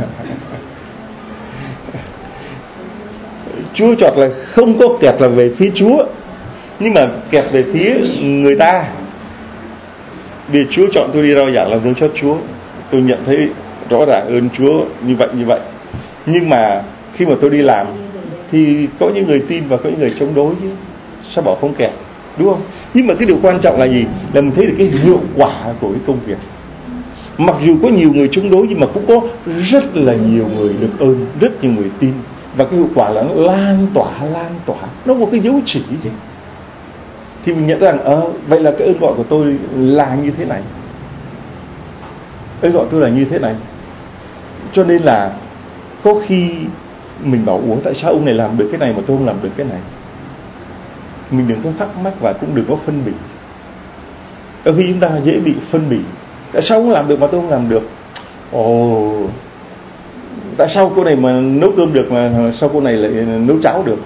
Chúa chọn là không có kẹt là về phía Chúa, nhưng mà kẹt về phía người ta. Vì Chúa chọn tôi đi rao giảng làm dấu cho Chúa, tôi nhận thấy rõ ràng ơn Chúa như vậy như vậy. Nhưng mà khi mà tôi đi làm thì có những người tin và có những người chống đối chứ, sao bảo không kẹt, đúng không? Nhưng mà cái điều quan trọng là gì? Là mình thấy được cái hiệu quả của cái công việc. Mặc dù có nhiều người chống đối nhưng mà cũng có rất là nhiều người được ơn, rất nhiều người tin. Và cái hiệu quả là nó lan tỏa, lan tỏa. Nó có cái dấu chỉ chứ. Thì mình nhận rằng, ờ, vậy là cái ơn gọi của tôi là như thế này. Ơn gọi tôi là như thế này. Cho nên là có khi mình bảo, ủa tại sao ông này làm được cái này mà tôi không làm được cái này? Mình đừng có thắc mắc và cũng đừng có phân biệt. Đôi khi chúng ta dễ bị phân biệt. Tại sao ông làm được mà tôi không làm được? Ồ, tại sao cô này mà nấu cơm được mà sao cô này lại nấu cháo được?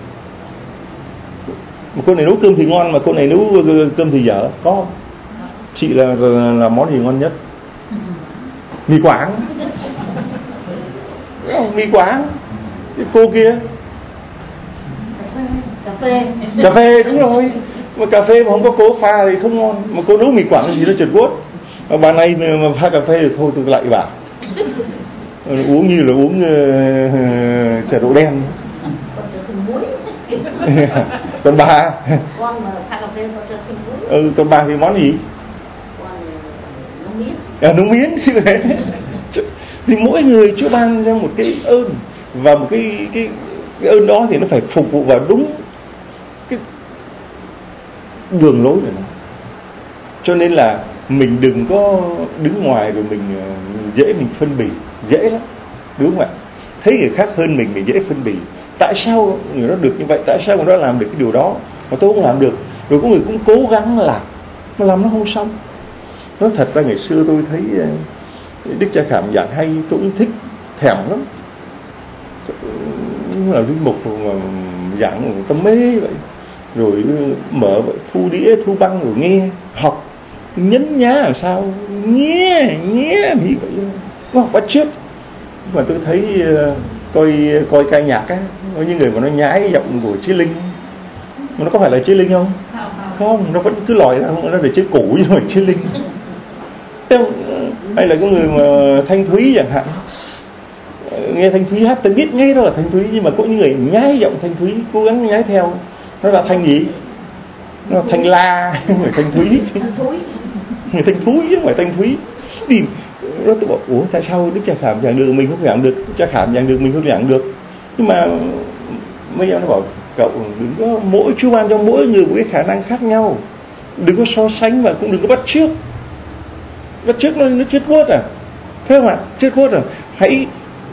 Cô này nấu cơm thì ngon mà cô này nấu cơm thì dở. Có. Chị là, là, là món gì ngon nhất? Mì Quảng. Mì Quảng. Cái cô kia cà phê. Cà phê, đúng rồi. Mà cà phê mà không có cô pha thì không ngon. Mà cô nấu mì Quảng thì nó trượt buốt. Mà bà này mà pha cà phê thì thôi tôi lại bảo. Uống như là uống uh, trà đậu đen. Còn bà Con mà pha cà phê có cho thêm muối. Ừ, còn bà thì món gì? Con nấu miến. À, nấu miến. Thì mỗi người Chúa ban cho một cái ơn, và một cái, cái, cái ơn đó thì nó phải phục vụ vào đúng cái đường lối của nó. Cho nên là mình đừng có đứng ngoài rồi mình dễ mình phân bì, dễ lắm, đúng không ạ? Thấy người khác hơn mình mình dễ phân bì. Tại sao người đó được như vậy? Tại sao người đó làm được cái điều đó mà tôi không làm được? Rồi có người cũng cố gắng làm, mà làm nó không xong. Nói thật ra ngày xưa tôi thấy Đức Cha Khảm giảng hay, tôi cũng thích, thèm lắm. Là linh mục mà giảng tâm mê vậy, rồi mở thu đĩa thu băng rồi nghe học nhấn nhá làm sao nghe nghe thì vậy, có học bắt chước. Mà tôi thấy coi coi ca nhạc á, có những người mà nó nhái giọng của Chí Linh, mà nó có phải là Chí Linh không? Không, nó vẫn cứ lòi ra, nó để chế cũ nhưng mà Chí Linh. Hay là có người mà Thanh Thúy chẳng hạn, nghe Thanh Thúy hát tôi biết ngay đó là Thanh Thúy, nhưng mà có những người nhái giọng Thanh Thúy, cố gắng nhái theo, nó là Thanh gì? Nó là Thanh La, không phải Thanh Thúy. Người Thanh Thúy chứ không phải Thanh Thúy. Thì nó tôi bảo, ủa tại sao Đức Cha Khảm giảng được mình không giảng được, Đức Cha Khảm giảng được mình không giảng được? Nhưng mà mấy em nó bảo, cậu đừng có, mỗi Chúa ban cho mỗi người một cái khả năng khác nhau, đừng có so sánh và cũng đừng có bắt chước. Bắt chước nó nó chết quất à, thấy không ạ? Chết quất à. Hãy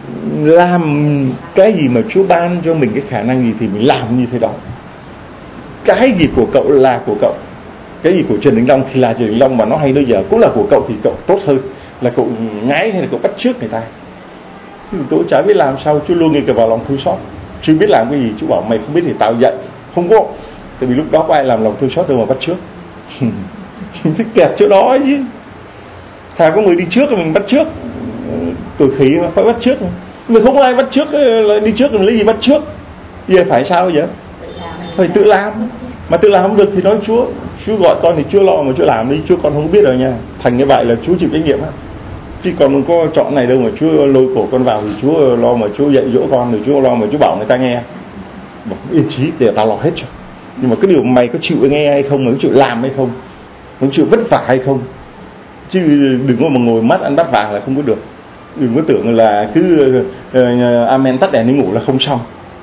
làm cái gì mà Chúa ban cho mình cái khả năng gì thì mình làm như thế đó. Cái gì của cậu là của cậu, cái gì của Trần Đình Long thì là Trần Đình Long, mà nó hay bây giờ cũng là của cậu thì cậu tốt hơn là cậu ngái hay là cậu bắt chước người ta. Thì tôi chả biết làm sao, Chúa luôn nghe cả vào lòng thương xót. Chưa biết làm cái gì, Chúa bảo mày không biết thì tao dạy. Không có, tại vì lúc đó có ai làm lòng thương xót đâu mà bắt chước. Thích kẹt chỗ đó chứ. Thà có người đi trước rồi mình bắt chước, tuổi khỉ mà phải bắt chước. Mình không có ai bắt chước lại đi trước rồi lấy gì bắt chước. Giờ phải sao bây giờ? Phải tự làm. Mà tự làm không được thì nói Chúa, Chúa gọi con thì Chúa lo mà Chúa làm đi. Chúa con không biết rồi nha. Thành như vậy là Chúa chịu trách nhiệm á. Chứ còn mình có chọn này đâu mà Chúa lôi cổ con vào thì Chúa lo mà Chúa dạy dỗ con, rồi Chúa lo mà Chúa bảo người ta nghe. Bảo, yên trí để tao lo hết cho. Nhưng mà cái điều mày có chịu nghe hay không, mày có chịu làm hay không, mày có chịu vất vả hay không. Chứ đừng có mà ngồi mắt ăn bát vàng là không có được. Đừng có tưởng là cứ uh, amen tắt đèn đi ngủ là không xong.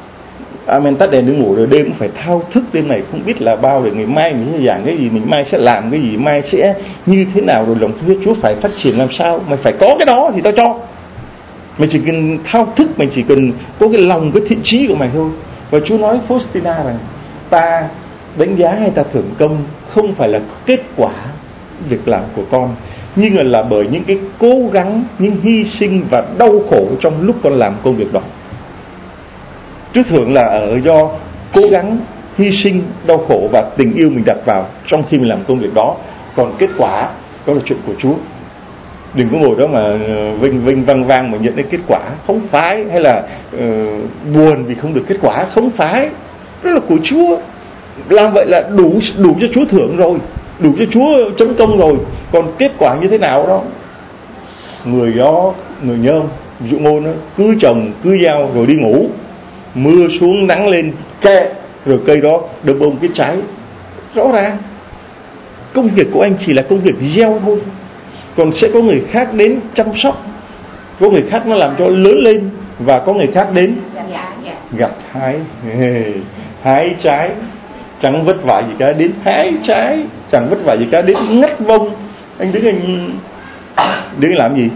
Amen tắt đèn đi ngủ rồi đêm cũng phải thao thức, đêm này không biết là bao, để ngày mai mình sẽ giảng cái gì, mình mai sẽ làm cái gì, mai sẽ như thế nào, rồi lòng thương Chúa phải phát triển làm sao. Mày phải có cái đó thì tao cho. Mày chỉ cần thao thức, mày chỉ cần có cái lòng, cái thiện chí của mày thôi. Và Chúa nói Faustina rằng ta đánh giá hay ta thưởng công không phải là kết quả việc làm của con, nhưng mà là bởi những cái cố gắng, những hy sinh và đau khổ trong lúc con làm công việc đó. Trước thưởng là ở do cố gắng hy sinh, đau khổ và tình yêu mình đặt vào trong khi mình làm công việc đó. Còn kết quả đó là chuyện của Chúa. Đừng có ngồi đó mà vinh vinh vang vang mà nhận đến kết quả. Không phải. Hay là uh, buồn vì không được kết quả. Không phải. Đó là của Chúa. Làm vậy là đủ đủ cho Chúa thưởng rồi, đủ cho Chúa chấm công rồi. Còn kết quả như thế nào đó, người đó, người nhôm dụ ngôn đó, cứ trồng cứ gieo rồi đi ngủ, mưa xuống nắng lên kệ, rồi cây đó đơm bông cái trái. Rõ ràng công việc của anh chỉ là công việc gieo thôi, còn sẽ có người khác đến chăm sóc, có người khác nó làm cho lớn lên, và có người khác đến gặt hái hái trái. Chẳng vất vả gì cả, đến hái trái. Chẳng vất vả gì cả, đến ngắt bông. Anh đứng anh đứng làm gì?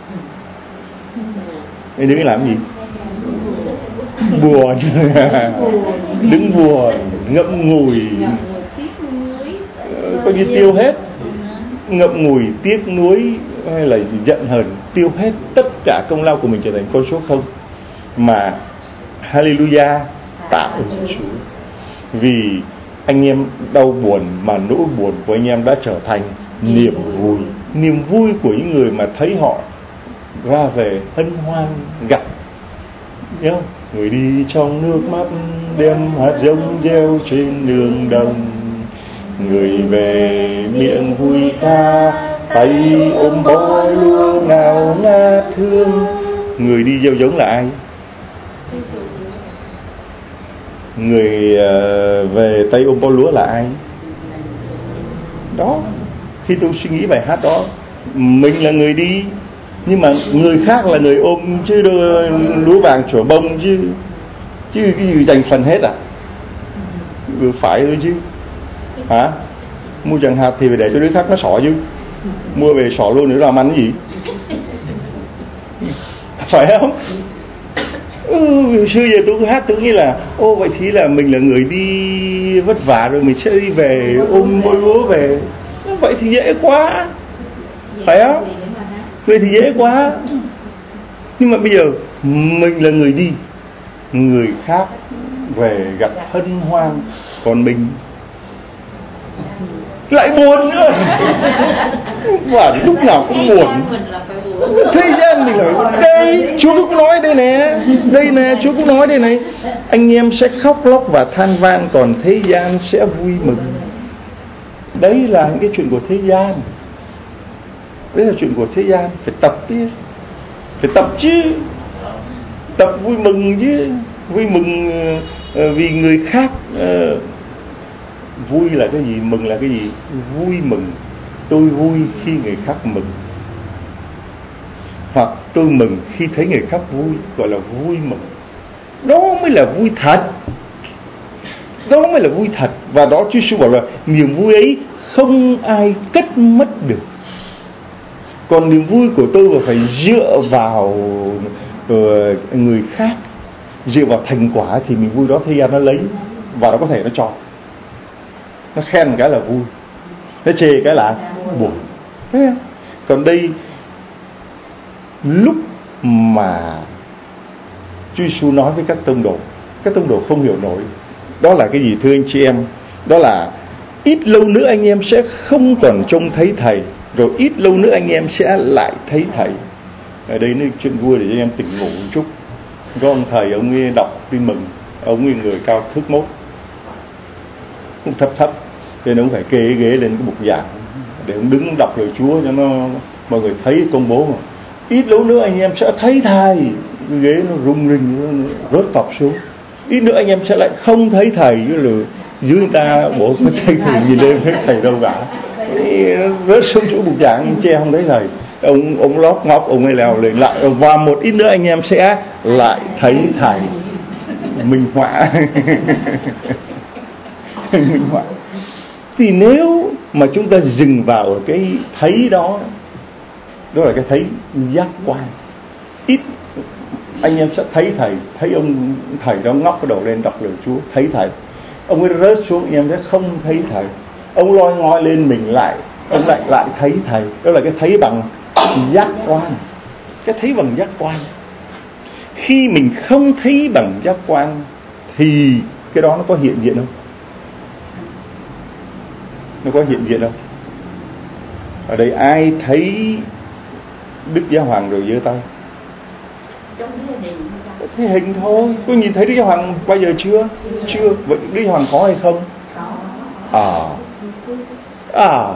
Anh đứng làm gì? Buồn. Đứng buồn, ngậm ngùi, coi như tiêu hết. Ngậm ngùi, tiếc nuối hay là giận hờn, tiêu hết tất cả công lao của mình trở thành con số không. Mà hallelujah, tạ ơn Chúa, vì anh em đau buồn mà nỗi buồn của anh em đã trở thành niềm vui. Niềm vui của những người mà thấy họ ra về hân hoan gặp. Nhớ không? Người đi trong nước mắt đem hạt giống gieo trên đường đồng, người về miệng vui ca, tay ôm bó lúa ngào ngát thương. Người đi gieo giống là ai? Người uh, về tay ôm bó lúa là ai? Đó. Khi tôi suy nghĩ bài hát đó, mình là người đi, nhưng mà người khác là người ôm chứ lúa vàng trổ bông chứ chứ cái gì dành phần hết à? Vừa phải thôi chứ. Hả? Mua chẳng hạt thì phải để cho đứa khác nó xỏ chứ. Mua về xỏ luôn nữa làm ăn cái gì? Phải không? Ừ, xưa giờ tôi cứ hát tôi nghĩ là ô vậy thì là mình là người đi vất vả rồi mình sẽ đi về ôm bó lúa về. Vậy thì dễ quá, phải không? Vậy thì dễ quá. Nhưng mà bây giờ mình là người đi, người khác về gặp hân hoan, còn mình lại buồn nữa. Và lúc nào cũng buồn. Thế gian mình nói đây, Chúa cũng nói đây nè, đây nè, Chúa cũng nói đây này, anh em sẽ khóc lóc và than van, còn thế gian sẽ vui mừng. Đấy là những cái chuyện của thế gian. Đấy là chuyện của thế gian. Phải tập đi, phải tập chứ, tập vui mừng chứ, vui mừng uh, vì người khác. Uh, vui là cái gì? Mừng là cái gì? Vui mừng. Tôi vui khi người khác mừng, hoặc tôi mừng khi thấy người khác vui, gọi là vui mừng. Đó mới là vui thật. Đó mới là vui thật. Và đó Chúa Giêsu bảo là niềm vui ấy không ai cất mất được. Còn niềm vui của tôi mà phải dựa vào uh, người khác, dựa vào thành quả, thì niềm vui đó thế gian nó lấy, và nó có thể nó cho. Nó khen cái là vui, nó chê cái là buồn. Thế không? Còn đây, lúc mà Chúa Giêsu nói với các tông đồ, các tông đồ không hiểu nổi. Đó là cái gì thưa anh chị em? Đó là ít lâu nữa anh em sẽ không còn trông thấy Thầy, rồi ít lâu nữa anh em sẽ lại thấy Thầy. Ở đây nó chuyện vui để cho anh em tỉnh ngủ một chút. Có ông thầy, ông ấy đọc tin mừng, ông ấy người cao thước mốt, cũng thấp thấp, nên ông phải kê cái ghế lên cái bục giảng để ông đứng đọc lời Chúa cho nó mọi người thấy công bố. Mà ít lâu nữa anh em sẽ thấy Thầy, cái ghế nó rung rinh, nó rớt phập xuống. Ít nữa anh em sẽ lại không thấy Thầy, chứ là dưới người ta bộ có thấy Thầy, nhìn đêm thấy Thầy đâu cả, rớt xuống chỗ bục giảng che không thấy Thầy. Ông ông lót ngóp, ông ấy leo lên lại, và một ít nữa anh em sẽ lại thấy Thầy. Minh họa. Minh họa. Thì nếu mà chúng ta dừng vào ở cái thấy đó, đó là cái thấy giác quan. Ít anh em sẽ thấy Thầy, thấy ông Thầy đó ngóc cái đầu lên đọc lời Chúa, thấy Thầy. Ông ấy rớt xuống, anh em sẽ không thấy Thầy. Ông loi ngoi lên, mình lại, ông lại lại thấy Thầy. Đó là cái thấy bằng giác quan. Cái thấy bằng giác quan. Khi mình không thấy bằng giác quan thì cái đó nó có hiện diện không? nó có hiện diện không? Ở đây ai thấy Đức Giáo Hoàng rồi giơ tay? Trong cái hình Thấy hình thôi. Có nhìn thấy Đức Giáo Hoàng bao giờ chưa? Chưa. Vậy Đức Giáo Hoàng có hay không? À À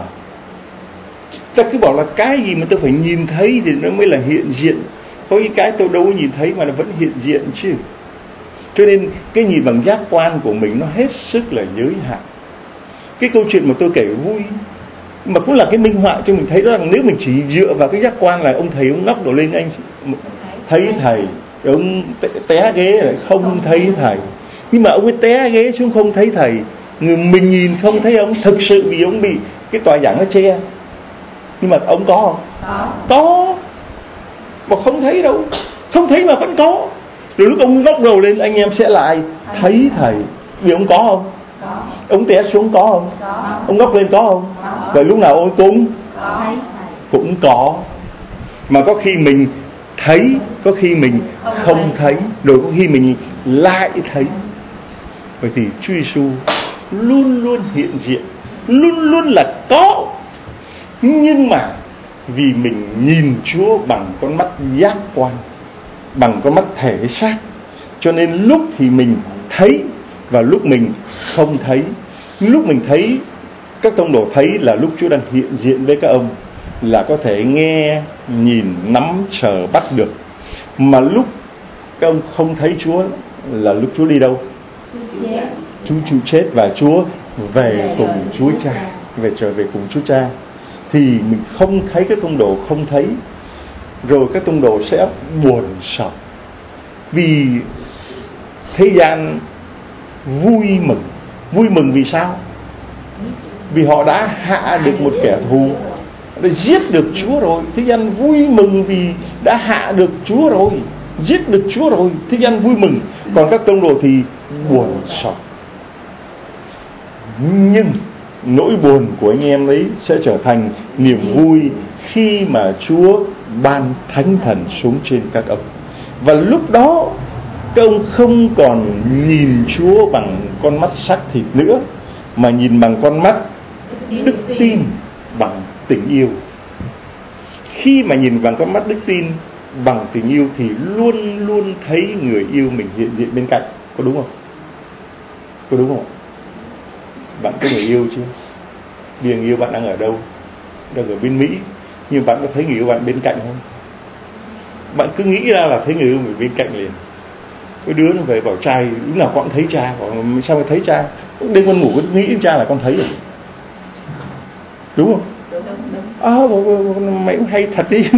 ta cứ bảo là cái gì mà tôi phải nhìn thấy thì nó mới là hiện diện. Có những cái tôi đâu có nhìn thấy mà nó vẫn hiện diện chứ. Cho nên cái nhìn bằng giác quan của mình nó hết sức là giới hạn. Cái câu chuyện mà tôi kể vui mà cũng là cái minh họa cho mình thấy đó, rằng nếu mình chỉ dựa vào cái giác quan là ông thầy ông ngóc đầu lên anh thấy thầy, ông té ghế lại không thấy thầy, nhưng mà ông ấy té ghế xuống không thấy thầy, người mình nhìn không thấy ông, thực sự vì ông bị cái tòa giảng nó che. Nhưng mà ông có không? Có. Có. Mà không thấy đâu. Không thấy mà vẫn có. Rồi lúc ông ngóc đầu lên anh em sẽ lại thấy thầy. Vì ông có không? Có. Ông té xuống có không? Có. Ông ngóc lên có không? Có. Rồi lúc nào ông cũng có. Cũng có. Mà có khi mình thấy, có khi mình không thấy, rồi có khi mình lại thấy. Vậy thì Chúa Giêsu luôn luôn hiện diện, luôn luôn là có. Nhưng mà vì mình nhìn Chúa bằng con mắt giác quan, bằng con mắt thể xác, cho nên lúc thì mình thấy và lúc mình không thấy. Lúc mình thấy, các tông đồ thấy là lúc Chúa đang hiện diện với các ông, là có thể nghe, nhìn, nắm, sờ, bắt được. Mà lúc các ông không thấy Chúa là lúc Chúa đi đâu? Chúa chịu chết và Chúa về cùng Chúa Cha, về trở về cùng Chúa Cha. Thì mình không thấy các tông đồ không thấy, rồi các tông đồ sẽ buồn sầu. Vì thế gian vui mừng. Vui mừng vì sao? Vì họ đã hạ được một kẻ thù, đã giết được Chúa rồi. Thế gian vui mừng vì đã hạ được Chúa rồi, giết được Chúa rồi. Thế gian vui mừng. Còn các tông đồ thì buồn sầu. Nhưng nỗi buồn của anh em ấy sẽ trở thành niềm vui khi mà Chúa ban Thánh Thần xuống trên các ông. Và lúc đó các ông không còn nhìn Chúa bằng con mắt xác thịt nữa, mà nhìn bằng con mắt đức tin, bằng tình yêu. Khi mà nhìn bằng con mắt đức tin, bằng tình yêu thì luôn luôn thấy người yêu mình hiện diện bên cạnh. Có đúng không? Có đúng không? Bạn có người yêu chưa? Vì người yêu bạn đang ở đâu? Đang ở bên Mỹ. Nhưng bạn có thấy người yêu bạn bên cạnh không? Bạn cứ nghĩ ra là thấy người yêu mình bên cạnh liền. Cái đứa nó về bảo trai, lúc nào con thấy cha, còn sao mà thấy cha? Đêm con ngủ con nghĩ đến cha là con thấy rồi. Đúng không? À, mày cũng hay thật đi.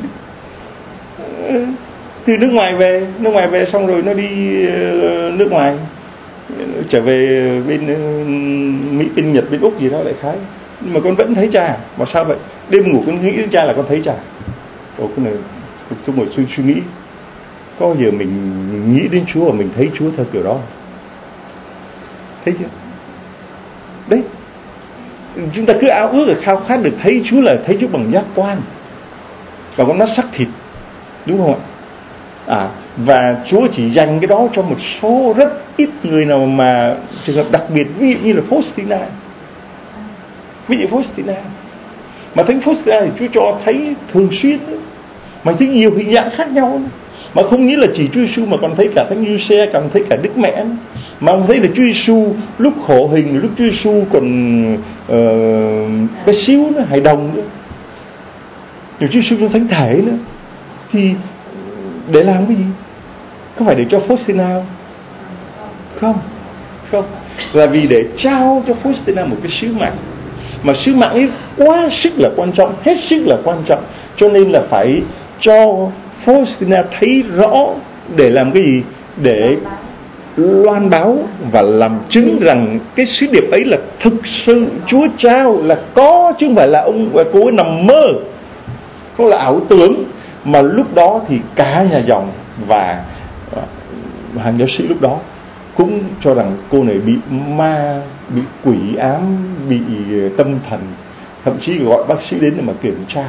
Từ nước ngoài về, nước ngoài về xong rồi nó đi nước ngoài, trở về bên Mỹ, bên Nhật, bên Úc gì đó lại khái. Nhưng mà con vẫn thấy cha. Mà sao vậy? Đêm ngủ con nghĩ đến cha là con thấy cha. Ồ, cái này tôi ngồi suy, suy nghĩ, có giờ mình nghĩ đến Chúa và mình thấy Chúa theo kiểu đó. Thấy chưa? Đấy, chúng ta cứ ao ước và khao khát được thấy Chúa là thấy Chúa bằng giác quan, và con mắt xác thịt, đúng không ạ? À, và Chúa chỉ dành cái đó cho một số rất ít người nào mà trường hợp đặc biệt, ví dụ như là Faustina. Ví dụ Faustina, mà Thánh Faustina thì Chúa cho thấy thường xuyên, mà thấy nhiều hình dạng khác nhau. Mà không nghĩ là chỉ Chúa Giêsu, mà còn thấy cả Thánh Giuse, còn thấy cả Đức Mẹ. Mà ông thấy là Chúa Giêsu lúc khổ hình, lúc Chúa Giêsu còn uh, bé xíu nữa, hài đồng nữa, rồi Chúa Giêsu trong thánh thể nữa. Thì để làm cái gì? Có phải để cho Faustina không? Không, là vì để trao cho Faustina một cái sứ mạng, mà sứ mạng ấy quá sức là quan trọng, hết sức là quan trọng, cho nên là phải cho Faustina thấy rõ để làm cái gì? Để loan báo và làm chứng rằng cái sứ điệp ấy là thực sự Chúa trao, là có, chứ không phải là ông và cô ấy nằm mơ, không là ảo tưởng. Mà lúc đó thì cả nhà dòng và hàng giáo sĩ lúc đó cũng cho rằng cô này bị ma, bị quỷ ám, bị tâm thần, thậm chí gọi bác sĩ đến để mà kiểm tra.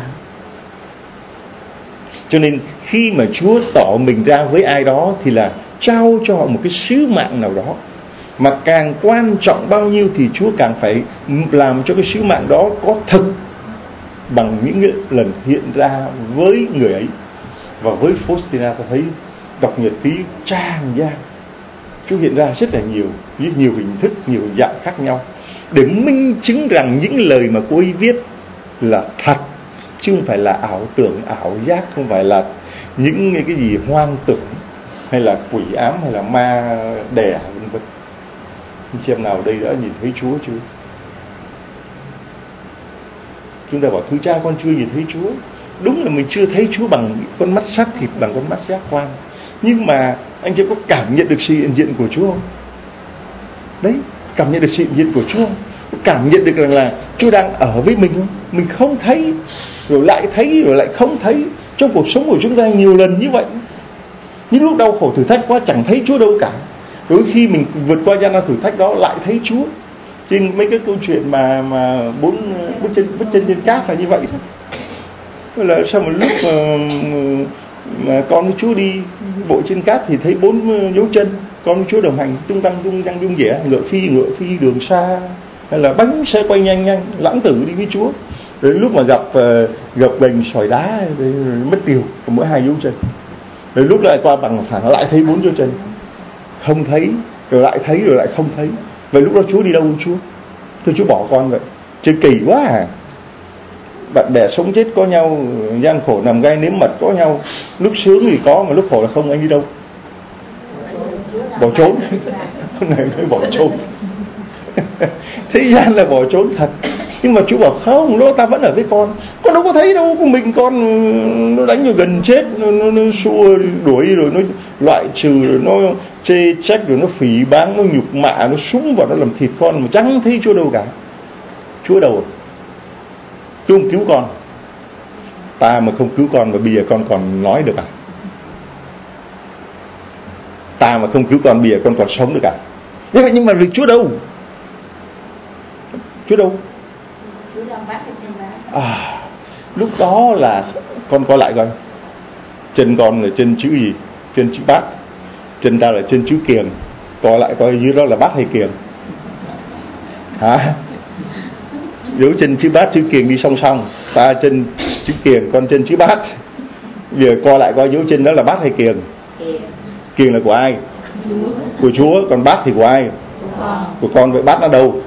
Cho nên khi mà Chúa tỏ mình ra với ai đó thì là trao cho họ một cái sứ mạng nào đó. Mà càng quan trọng bao nhiêu thì Chúa càng phải làm cho cái sứ mạng đó có thực bằng những lần hiện ra với người ấy. Và với Faustina ta thấy đọc nhật ký tràn gian, Chúa hiện ra rất là nhiều, với nhiều hình thức, nhiều dạng khác nhau, để minh chứng rằng những lời mà cô ấy viết là thật, chứ không phải là ảo tưởng, ảo giác, không phải là những cái gì hoang tưởng, hay là quỷ ám, hay là ma đẻ, vân vân. Anh chị em nào đây đã nhìn thấy Chúa chưa? Chúng ta bảo thưa cha con chưa nhìn thấy Chúa. Đúng là mình chưa thấy Chúa bằng con mắt xác thịt, bằng con mắt giác quan. Nhưng mà anh chị có cảm nhận được sự hiện diện của Chúa không? Đấy, cảm nhận được sự hiện diện của Chúa không? Cảm nhận được rằng là Chúa đang ở với mình không? Mình không thấy, rồi lại thấy, rồi lại không thấy. Trong cuộc sống của chúng ta nhiều lần như vậy. Những lúc đau khổ thử thách quá chẳng thấy Chúa đâu cả. Đôi khi mình vượt qua gian nan thử thách đó lại thấy Chúa. Trên mấy cái câu chuyện mà mà bốn bước chân bước chân trên cát là như vậy thôi. Là sau một lúc mà, mà con với Chúa đi bộ trên cát thì thấy bốn dấu chân con với Chúa đồng hành tung tăng tung tăng tung dẻ, ngựa phi ngựa phi đường xa, hay là bánh xe quay nhanh nhanh, lãng tử đi với Chúa. Rồi lúc mà gặp uh, gặp gành sỏi đá rồi mất tiêu, còn mỗi hai dấu chân. Rồi lúc lại qua bằng phẳng lại thấy bốn dấu chân, không thấy, rồi lại thấy, rồi lại không thấy. Vậy lúc đó Chúa đi đâu Chúa? Thôi Chúa bỏ con vậy. Trời kỳ quá à. Bạn bè sống chết có nhau, gian khổ nằm gai nếm mật có nhau. Lúc sướng thì có, mà lúc khổ là không, anh đi đâu? Bỏ trốn. Con này nói bỏ trốn. Thế gian là bỏ trốn thật. Nhưng mà Chúa bảo không, nó ta vẫn ở với con. Con đâu có thấy đâu, của mình con nó đánh vào gần chết, nó, nó, nó xua đuổi, rồi nó loại trừ, rồi nó chê trách, rồi nó phỉ báng, nó nhục mạ, nó súng vào, nó làm thịt con, mà chẳng thấy Chúa đâu cả. Chúa đâu? Chúa không cứu con. Ta mà không cứu con mà bây giờ con còn nói được à? Ta mà không cứu con bây giờ con còn sống được à? Nhưng mà, nhưng mà Chúa đâu? Chúa đâu? À, lúc đó là con coi lại coi, chân con là chân chữ gì? Chân chữ bát. Chân ta là chân chữ kiềng. Coi lại coi dưới đó là bát hay kiềng? Hả? Dấu chân chữ bát chữ kiềng đi song song. Ta chân chữ kiềng, con chân chữ bát. Giờ coi lại coi dấu chân đó là bát hay kiềng? Kiềng là của ai? Của Chúa. Còn bát thì của ai? Của con. Vậy bát nó đâu?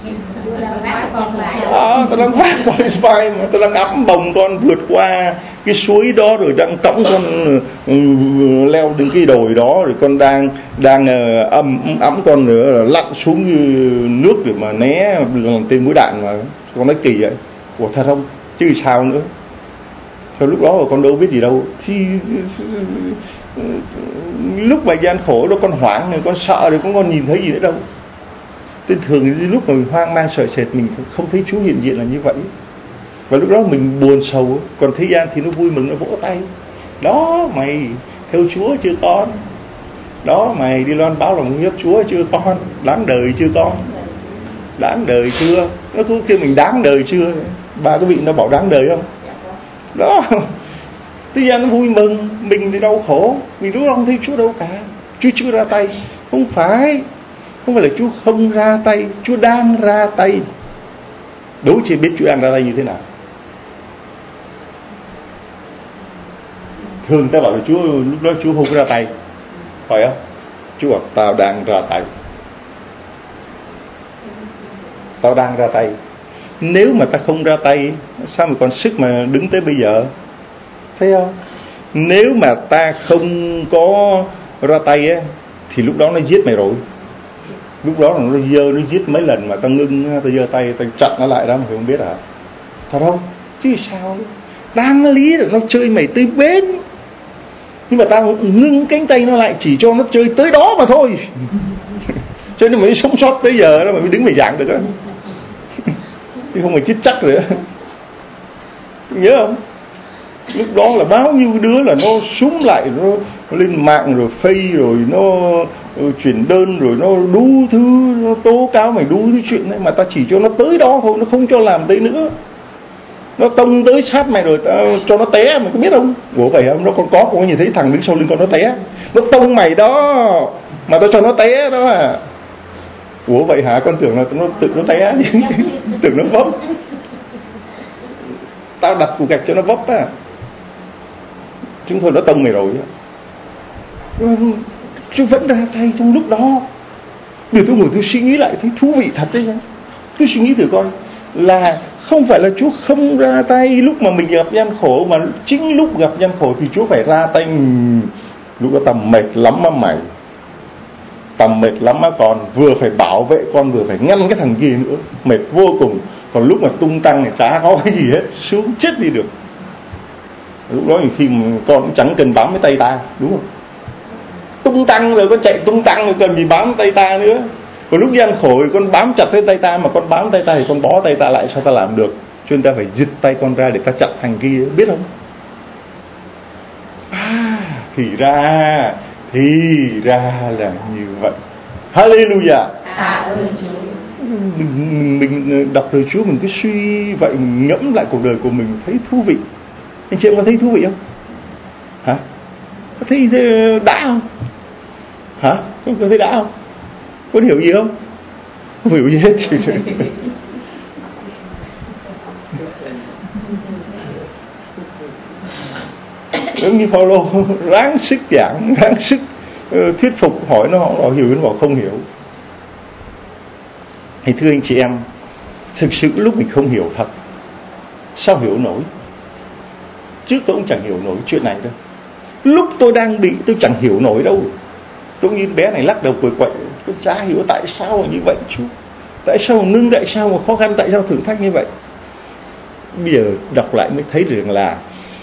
Đó, tôi đang phát con lên vai mà tôi đang ấm bồng con vượt qua cái suối đó, rồi đang cõng con uh, leo đến cái đồi đó, rồi con đang đang uh, ấm ấm con nữa là lặn xuống nước để mà né làm tên mũi đạn, mà con nói kỳ vậy. Ủa thật không? Chứ sao nữa? Sau lúc đó con đâu biết gì đâu. Thì lúc mà gian khổ đó con hoảng rồi, con sợ rồi, con còn nhìn thấy gì nữa đâu. Thế thường lúc mà mình hoang mang sợ sệt, mình không thấy Chúa hiện diện là như vậy. Và lúc đó mình buồn sầu. Còn thế gian thì nó vui mừng, nó vỗ tay. Đó mày theo Chúa chưa con? Đó mày đi loan báo lòng hiếp Chúa chưa con? Đáng đời chưa con? Đáng đời chưa? Nó cứ kêu mình đáng đời chưa? Ba cái vị nó bảo đáng đời không? Đó. Thế gian nó vui mừng, mình thì đau khổ. Mình lúc đó không thấy Chúa đâu cả. Chúa chưa ra tay. Không phải. Không phải là Chúa không ra tay, Chúa đang ra tay. Đố chị biết Chúa đang ra tay như thế nào? Thường ta bảo là Chúa lúc đó Chúa không ra tay, phải không? Chúa bảo tao đang ra tay. Tao đang ra tay. Nếu mà ta không ra tay, sao mà còn sức mà đứng tới bây giờ? Thấy không? Nếu mà ta không có ra tay á, thì lúc đó nó giết mày rồi. Lúc đó nó dơ, nó giết mấy lần mà tao ngưng, tao dơ tay, tao chặn nó lại đó mà phải không biết hả? Thật không? Chứ sao? Đáng lý được nó chơi mày tới bến. Nhưng mà tao ngưng cánh tay nó lại chỉ cho nó chơi tới đó mà thôi. Cho nên mày sống sót tới giờ đó, mày mới đứng mày giảng được á. Chứ không mày chết chắc rồi á. Nhớ không? Lúc đó là bao nhiêu đứa là nó súng lại, nó, nó lên mạng rồi Facebook, rồi nó rồi chuyển đơn, rồi nó đủ thứ, nó tố cáo mày đủ thứ chuyện đấy. Mà ta chỉ cho nó tới đó thôi, nó không cho làm tới nữa. Nó tông tới sát mày rồi ta cho nó té, mày có biết không? Ủa vậy không? Nó còn có, con nhìn thấy thằng đứng sau lưng con nó té. Nó tông mày đó, mà tao cho nó té đó à. Ủa vậy hả? Con tưởng là nó tự nó té chứ. Tưởng nó vấp. Tao đặt củ gạch cho nó vấp á. Chúng tôi đã tông mày rồi á. Chú vẫn ra tay trong lúc đó. Điều tôi ngồi tôi suy nghĩ lại thấy thú vị thật đấy. Tôi suy nghĩ thử coi, là không phải là Chúa không ra tay lúc mà mình gặp gian khổ, mà chính lúc gặp gian khổ thì Chúa phải ra tay. Lúc đó tao mệt lắm á mày, tao mệt lắm á con, vừa phải bảo vệ con vừa phải ngăn cái thằng kia nữa, mệt vô cùng. Còn lúc mà tung tăng thì chả có cái gì hết, xuống chết đi được. Lúc đó thì khi mà con cũng chẳng cần bám cái tay ta, đúng không? Tung tăng rồi con chạy tung tăng rồi cần gì bám tay ta nữa. Còn lúc gian khổ thì con bám chặt lấy tay ta, mà con bám tay ta thì con bó tay ta lại, sao ta làm được? Cho nên ta phải giật tay con ra để ta chặn thằng kia, biết không? À, thì ra thì ra là như vậy. Hallelujah. Mình, mình đọc lời Chúa mình cứ suy vậy, mình ngẫm lại cuộc đời của mình thấy thú vị. Anh chị em có thấy thú vị không? Hả? Có thấy đã không? Hả? Có thấy đã không? Có hiểu gì không? Không hiểu gì hết. Giống như Phaolô ráng sức giảng, ráng sức uh, thuyết phục, hỏi nó họ hiểu, nó bảo không hiểu. Thì thưa anh chị em, thực sự lúc mình không hiểu thật, sao hiểu nổi? Trước tôi cũng chẳng hiểu nổi chuyện này đâu. Lúc tôi đang bị tôi chẳng hiểu nổi đâu. Tôi như bé này lắc đầu quậy quậy, tôi chả hiểu tại sao là như vậy chú. Tại sao nương, tại sao mà khó khăn, tại sao thử thách như vậy. Bây giờ đọc lại mới thấy rằng là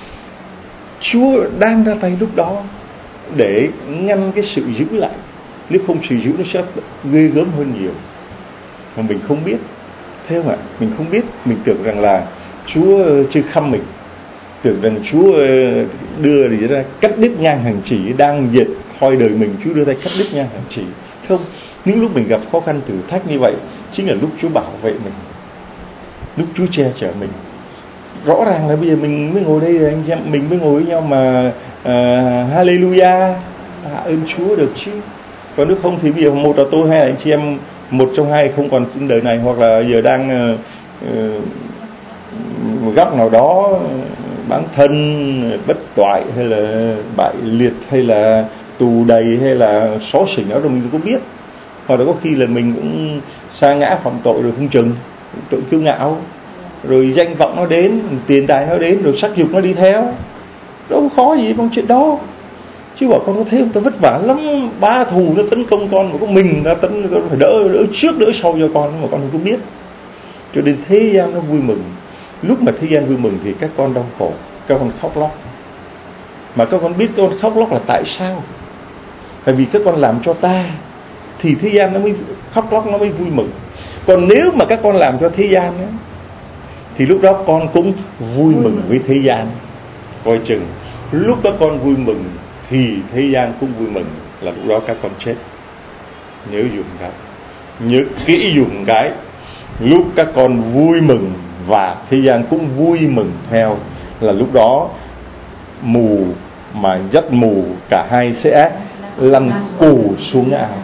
Chúa đang ra tay lúc đó để ngăn cái sự giữ lại. Nếu không sự giữ nó sẽ ghê gớm hơn nhiều. Mà mình không biết. Thế không ạ? Mình không biết. Mình tưởng rằng là Chúa chưa khăm mình, tưởng rằng Chúa đưa gì ra cắt đứt ngang hàng chỉ đang diệt thôi đời mình, Chúa đưa tay cắt đứt ngang hàng chỉ. Không, những lúc mình gặp khó khăn thử thách như vậy chính là lúc Chúa bảo vệ mình, lúc Chúa che chở mình. Rõ ràng là bây giờ mình mới ngồi đây, anh em mình mới ngồi với nhau mà uh, hallelujah, tạ ơn Chúa được chứ. Còn nếu không thì bây giờ một là tôi hay là anh chị em, một trong hai không còn trên đời này, hoặc là giờ đang uh, uh, góc nào đó bán thân bất toại, hay là bại liệt, hay là tù đầy, hay là xó xỉnh đó, rồi mình cũng biết. Hoặc là có khi là mình cũng sa ngã phạm tội rồi không chừng, tội kiêu ngạo, rồi danh vọng nó đến, tiền tài nó đến, rồi sắc dục nó đi theo. Đâu có khó gì bằng chuyện đó. Chứ bảo con có thế không? Tao vất vả lắm, ba thù nó tấn công con, mà có mình nó tấn, nó phải đỡ, đỡ trước đỡ sau cho con, mà con không có biết. Cho nên thế gian nó vui mừng. Lúc mà thế gian vui mừng thì các con đau khổ, các con khóc lóc. Mà các con biết các con khóc lóc là tại sao? Tại vì các con làm cho ta, thì thế gian nó mới khóc lóc, nó mới vui mừng. Còn nếu mà các con làm cho thế gian ấy, thì lúc đó con cũng vui mừng với thế gian. Coi chừng lúc các con vui mừng thì thế gian cũng vui mừng, là lúc đó các con chết. Nhớ dùng cái, nhớ kỹ dùng cái. Lúc các con vui mừng và thế gian cũng vui mừng theo, là lúc đó mù mà dắt mù cả hai sẽ lăn cù xuống ao.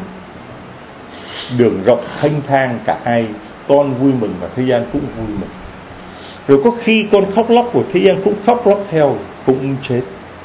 Đường rộng thanh thang cả hai, con vui mừng và thế gian cũng vui mừng. Rồi có khi con khóc lóc của thế gian cũng khóc lóc theo, cũng chết.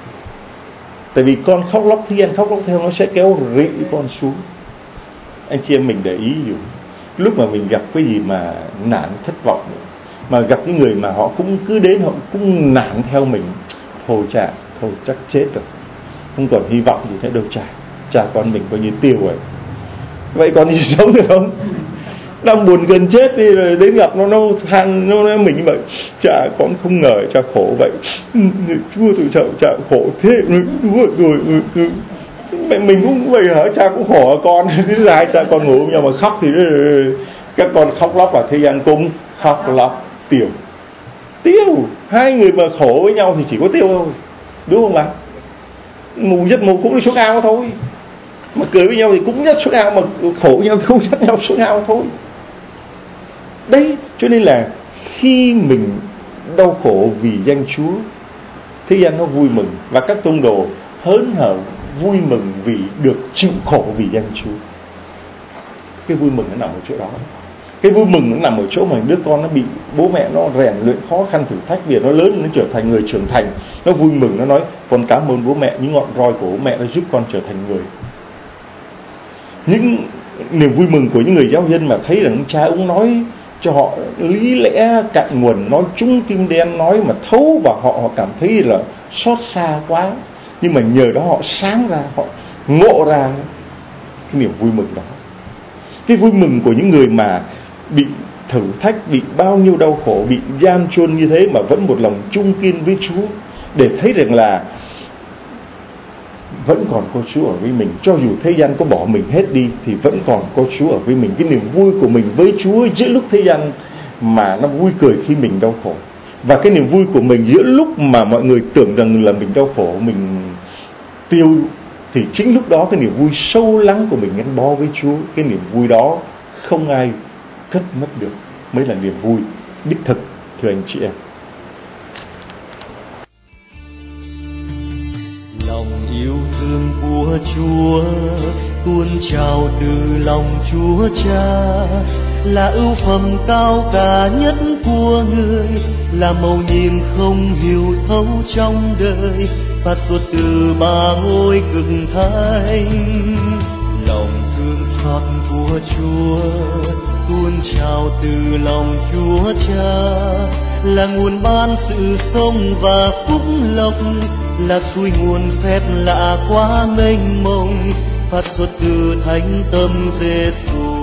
Tại vì con khóc lóc, thế gian khóc lóc theo, nó sẽ kéo rị con xuống. Anh chị em mình để ý dùm, lúc mà mình gặp cái gì mà nản thất vọng, mà gặp những người mà họ cũng cứ đến, họ cũng nản theo mình, thôi chà, thôi chắc chết rồi, không còn hy vọng gì nữa đâu, chà, cha con mình coi như tiêu rồi. Vậy còn gì sống được không? Đang buồn gần chết đi, rồi đến gặp nó, nó than, nó nói mình như vậy, chà con không ngờ cha khổ vậy, Chúa tôi chào cha khổ thế, Chúa rồi, mẹ mình cũng vậy hả, cha cũng khổ hả con? Thứ hai cha con ngủ nhau mà khóc thì các con khóc lóc, và thế gian cũng khóc lóc tiêu. Tiêu, hai người mà khổ với nhau thì chỉ có tiêu thôi, đúng không bạn? Mù giấc mù cũng đi xuống ao thôi, mà cười với nhau thì cũng dắt xuống ao, mà khổ với nhau thì không dắt nhau xuống ao thôi. Đấy, cho nên là khi mình đau khổ vì danh Chúa, thế gian nó vui mừng, và các tông đồ hớn hở vui mừng vì được chịu khổ vì danh Chúa. Cái vui mừng nó nằm ở chỗ đó. Cái vui mừng nó nằm ở chỗ mà đứa con nó bị bố mẹ nó rèn luyện khó khăn thử thách, vì nó lớn nó trở thành người trưởng thành, nó vui mừng, nó nói con cảm ơn bố mẹ, những ngọn roi của bố mẹ đã giúp con trở thành người. Những niềm vui mừng của những người giáo dân mà thấy rằng cha ông nói cho họ lý lẽ cạn nguồn, nói trúng tim đen, nói mà thấu vào họ, họ cảm thấy là xót xa quá, nhưng mà nhờ đó họ sáng ra, họ ngộ ra cái niềm vui mừng đó. Cái vui mừng của những người mà bị thử thách, bị bao nhiêu đau khổ, bị giam chôn như thế mà vẫn một lòng trung kiên với Chúa, để thấy rằng là vẫn còn có Chúa ở với mình. Cho dù thế gian có bỏ mình hết đi thì vẫn còn có Chúa ở với mình. Cái niềm vui của mình với Chúa giữa lúc thế gian mà nó vui cười khi mình đau khổ, và cái niềm vui của mình giữa lúc mà mọi người tưởng rằng là mình đau khổ, mình tiêu, thì chính lúc đó cái niềm vui sâu lắng của mình gắn bó với Chúa, cái niềm vui đó không ai cất mất được, mới là niềm vui đích thực, thưa anh chị em. Lòng yêu thương của Chúa tuôn trào từ lòng Chúa Cha, là ưu phẩm cao cả nhất của người, là mầu nhiệm không hiểu thấu trong đời, phát xuất từ ba ngôi cực thánh. Lòng thương xót của Chúa tuôn trào từ lòng Chúa Cha, là nguồn ban sự sống và phúc lộc, là suối nguồn phép lạ quá mênh mông, phát xuất từ thánh tâm Giêsu.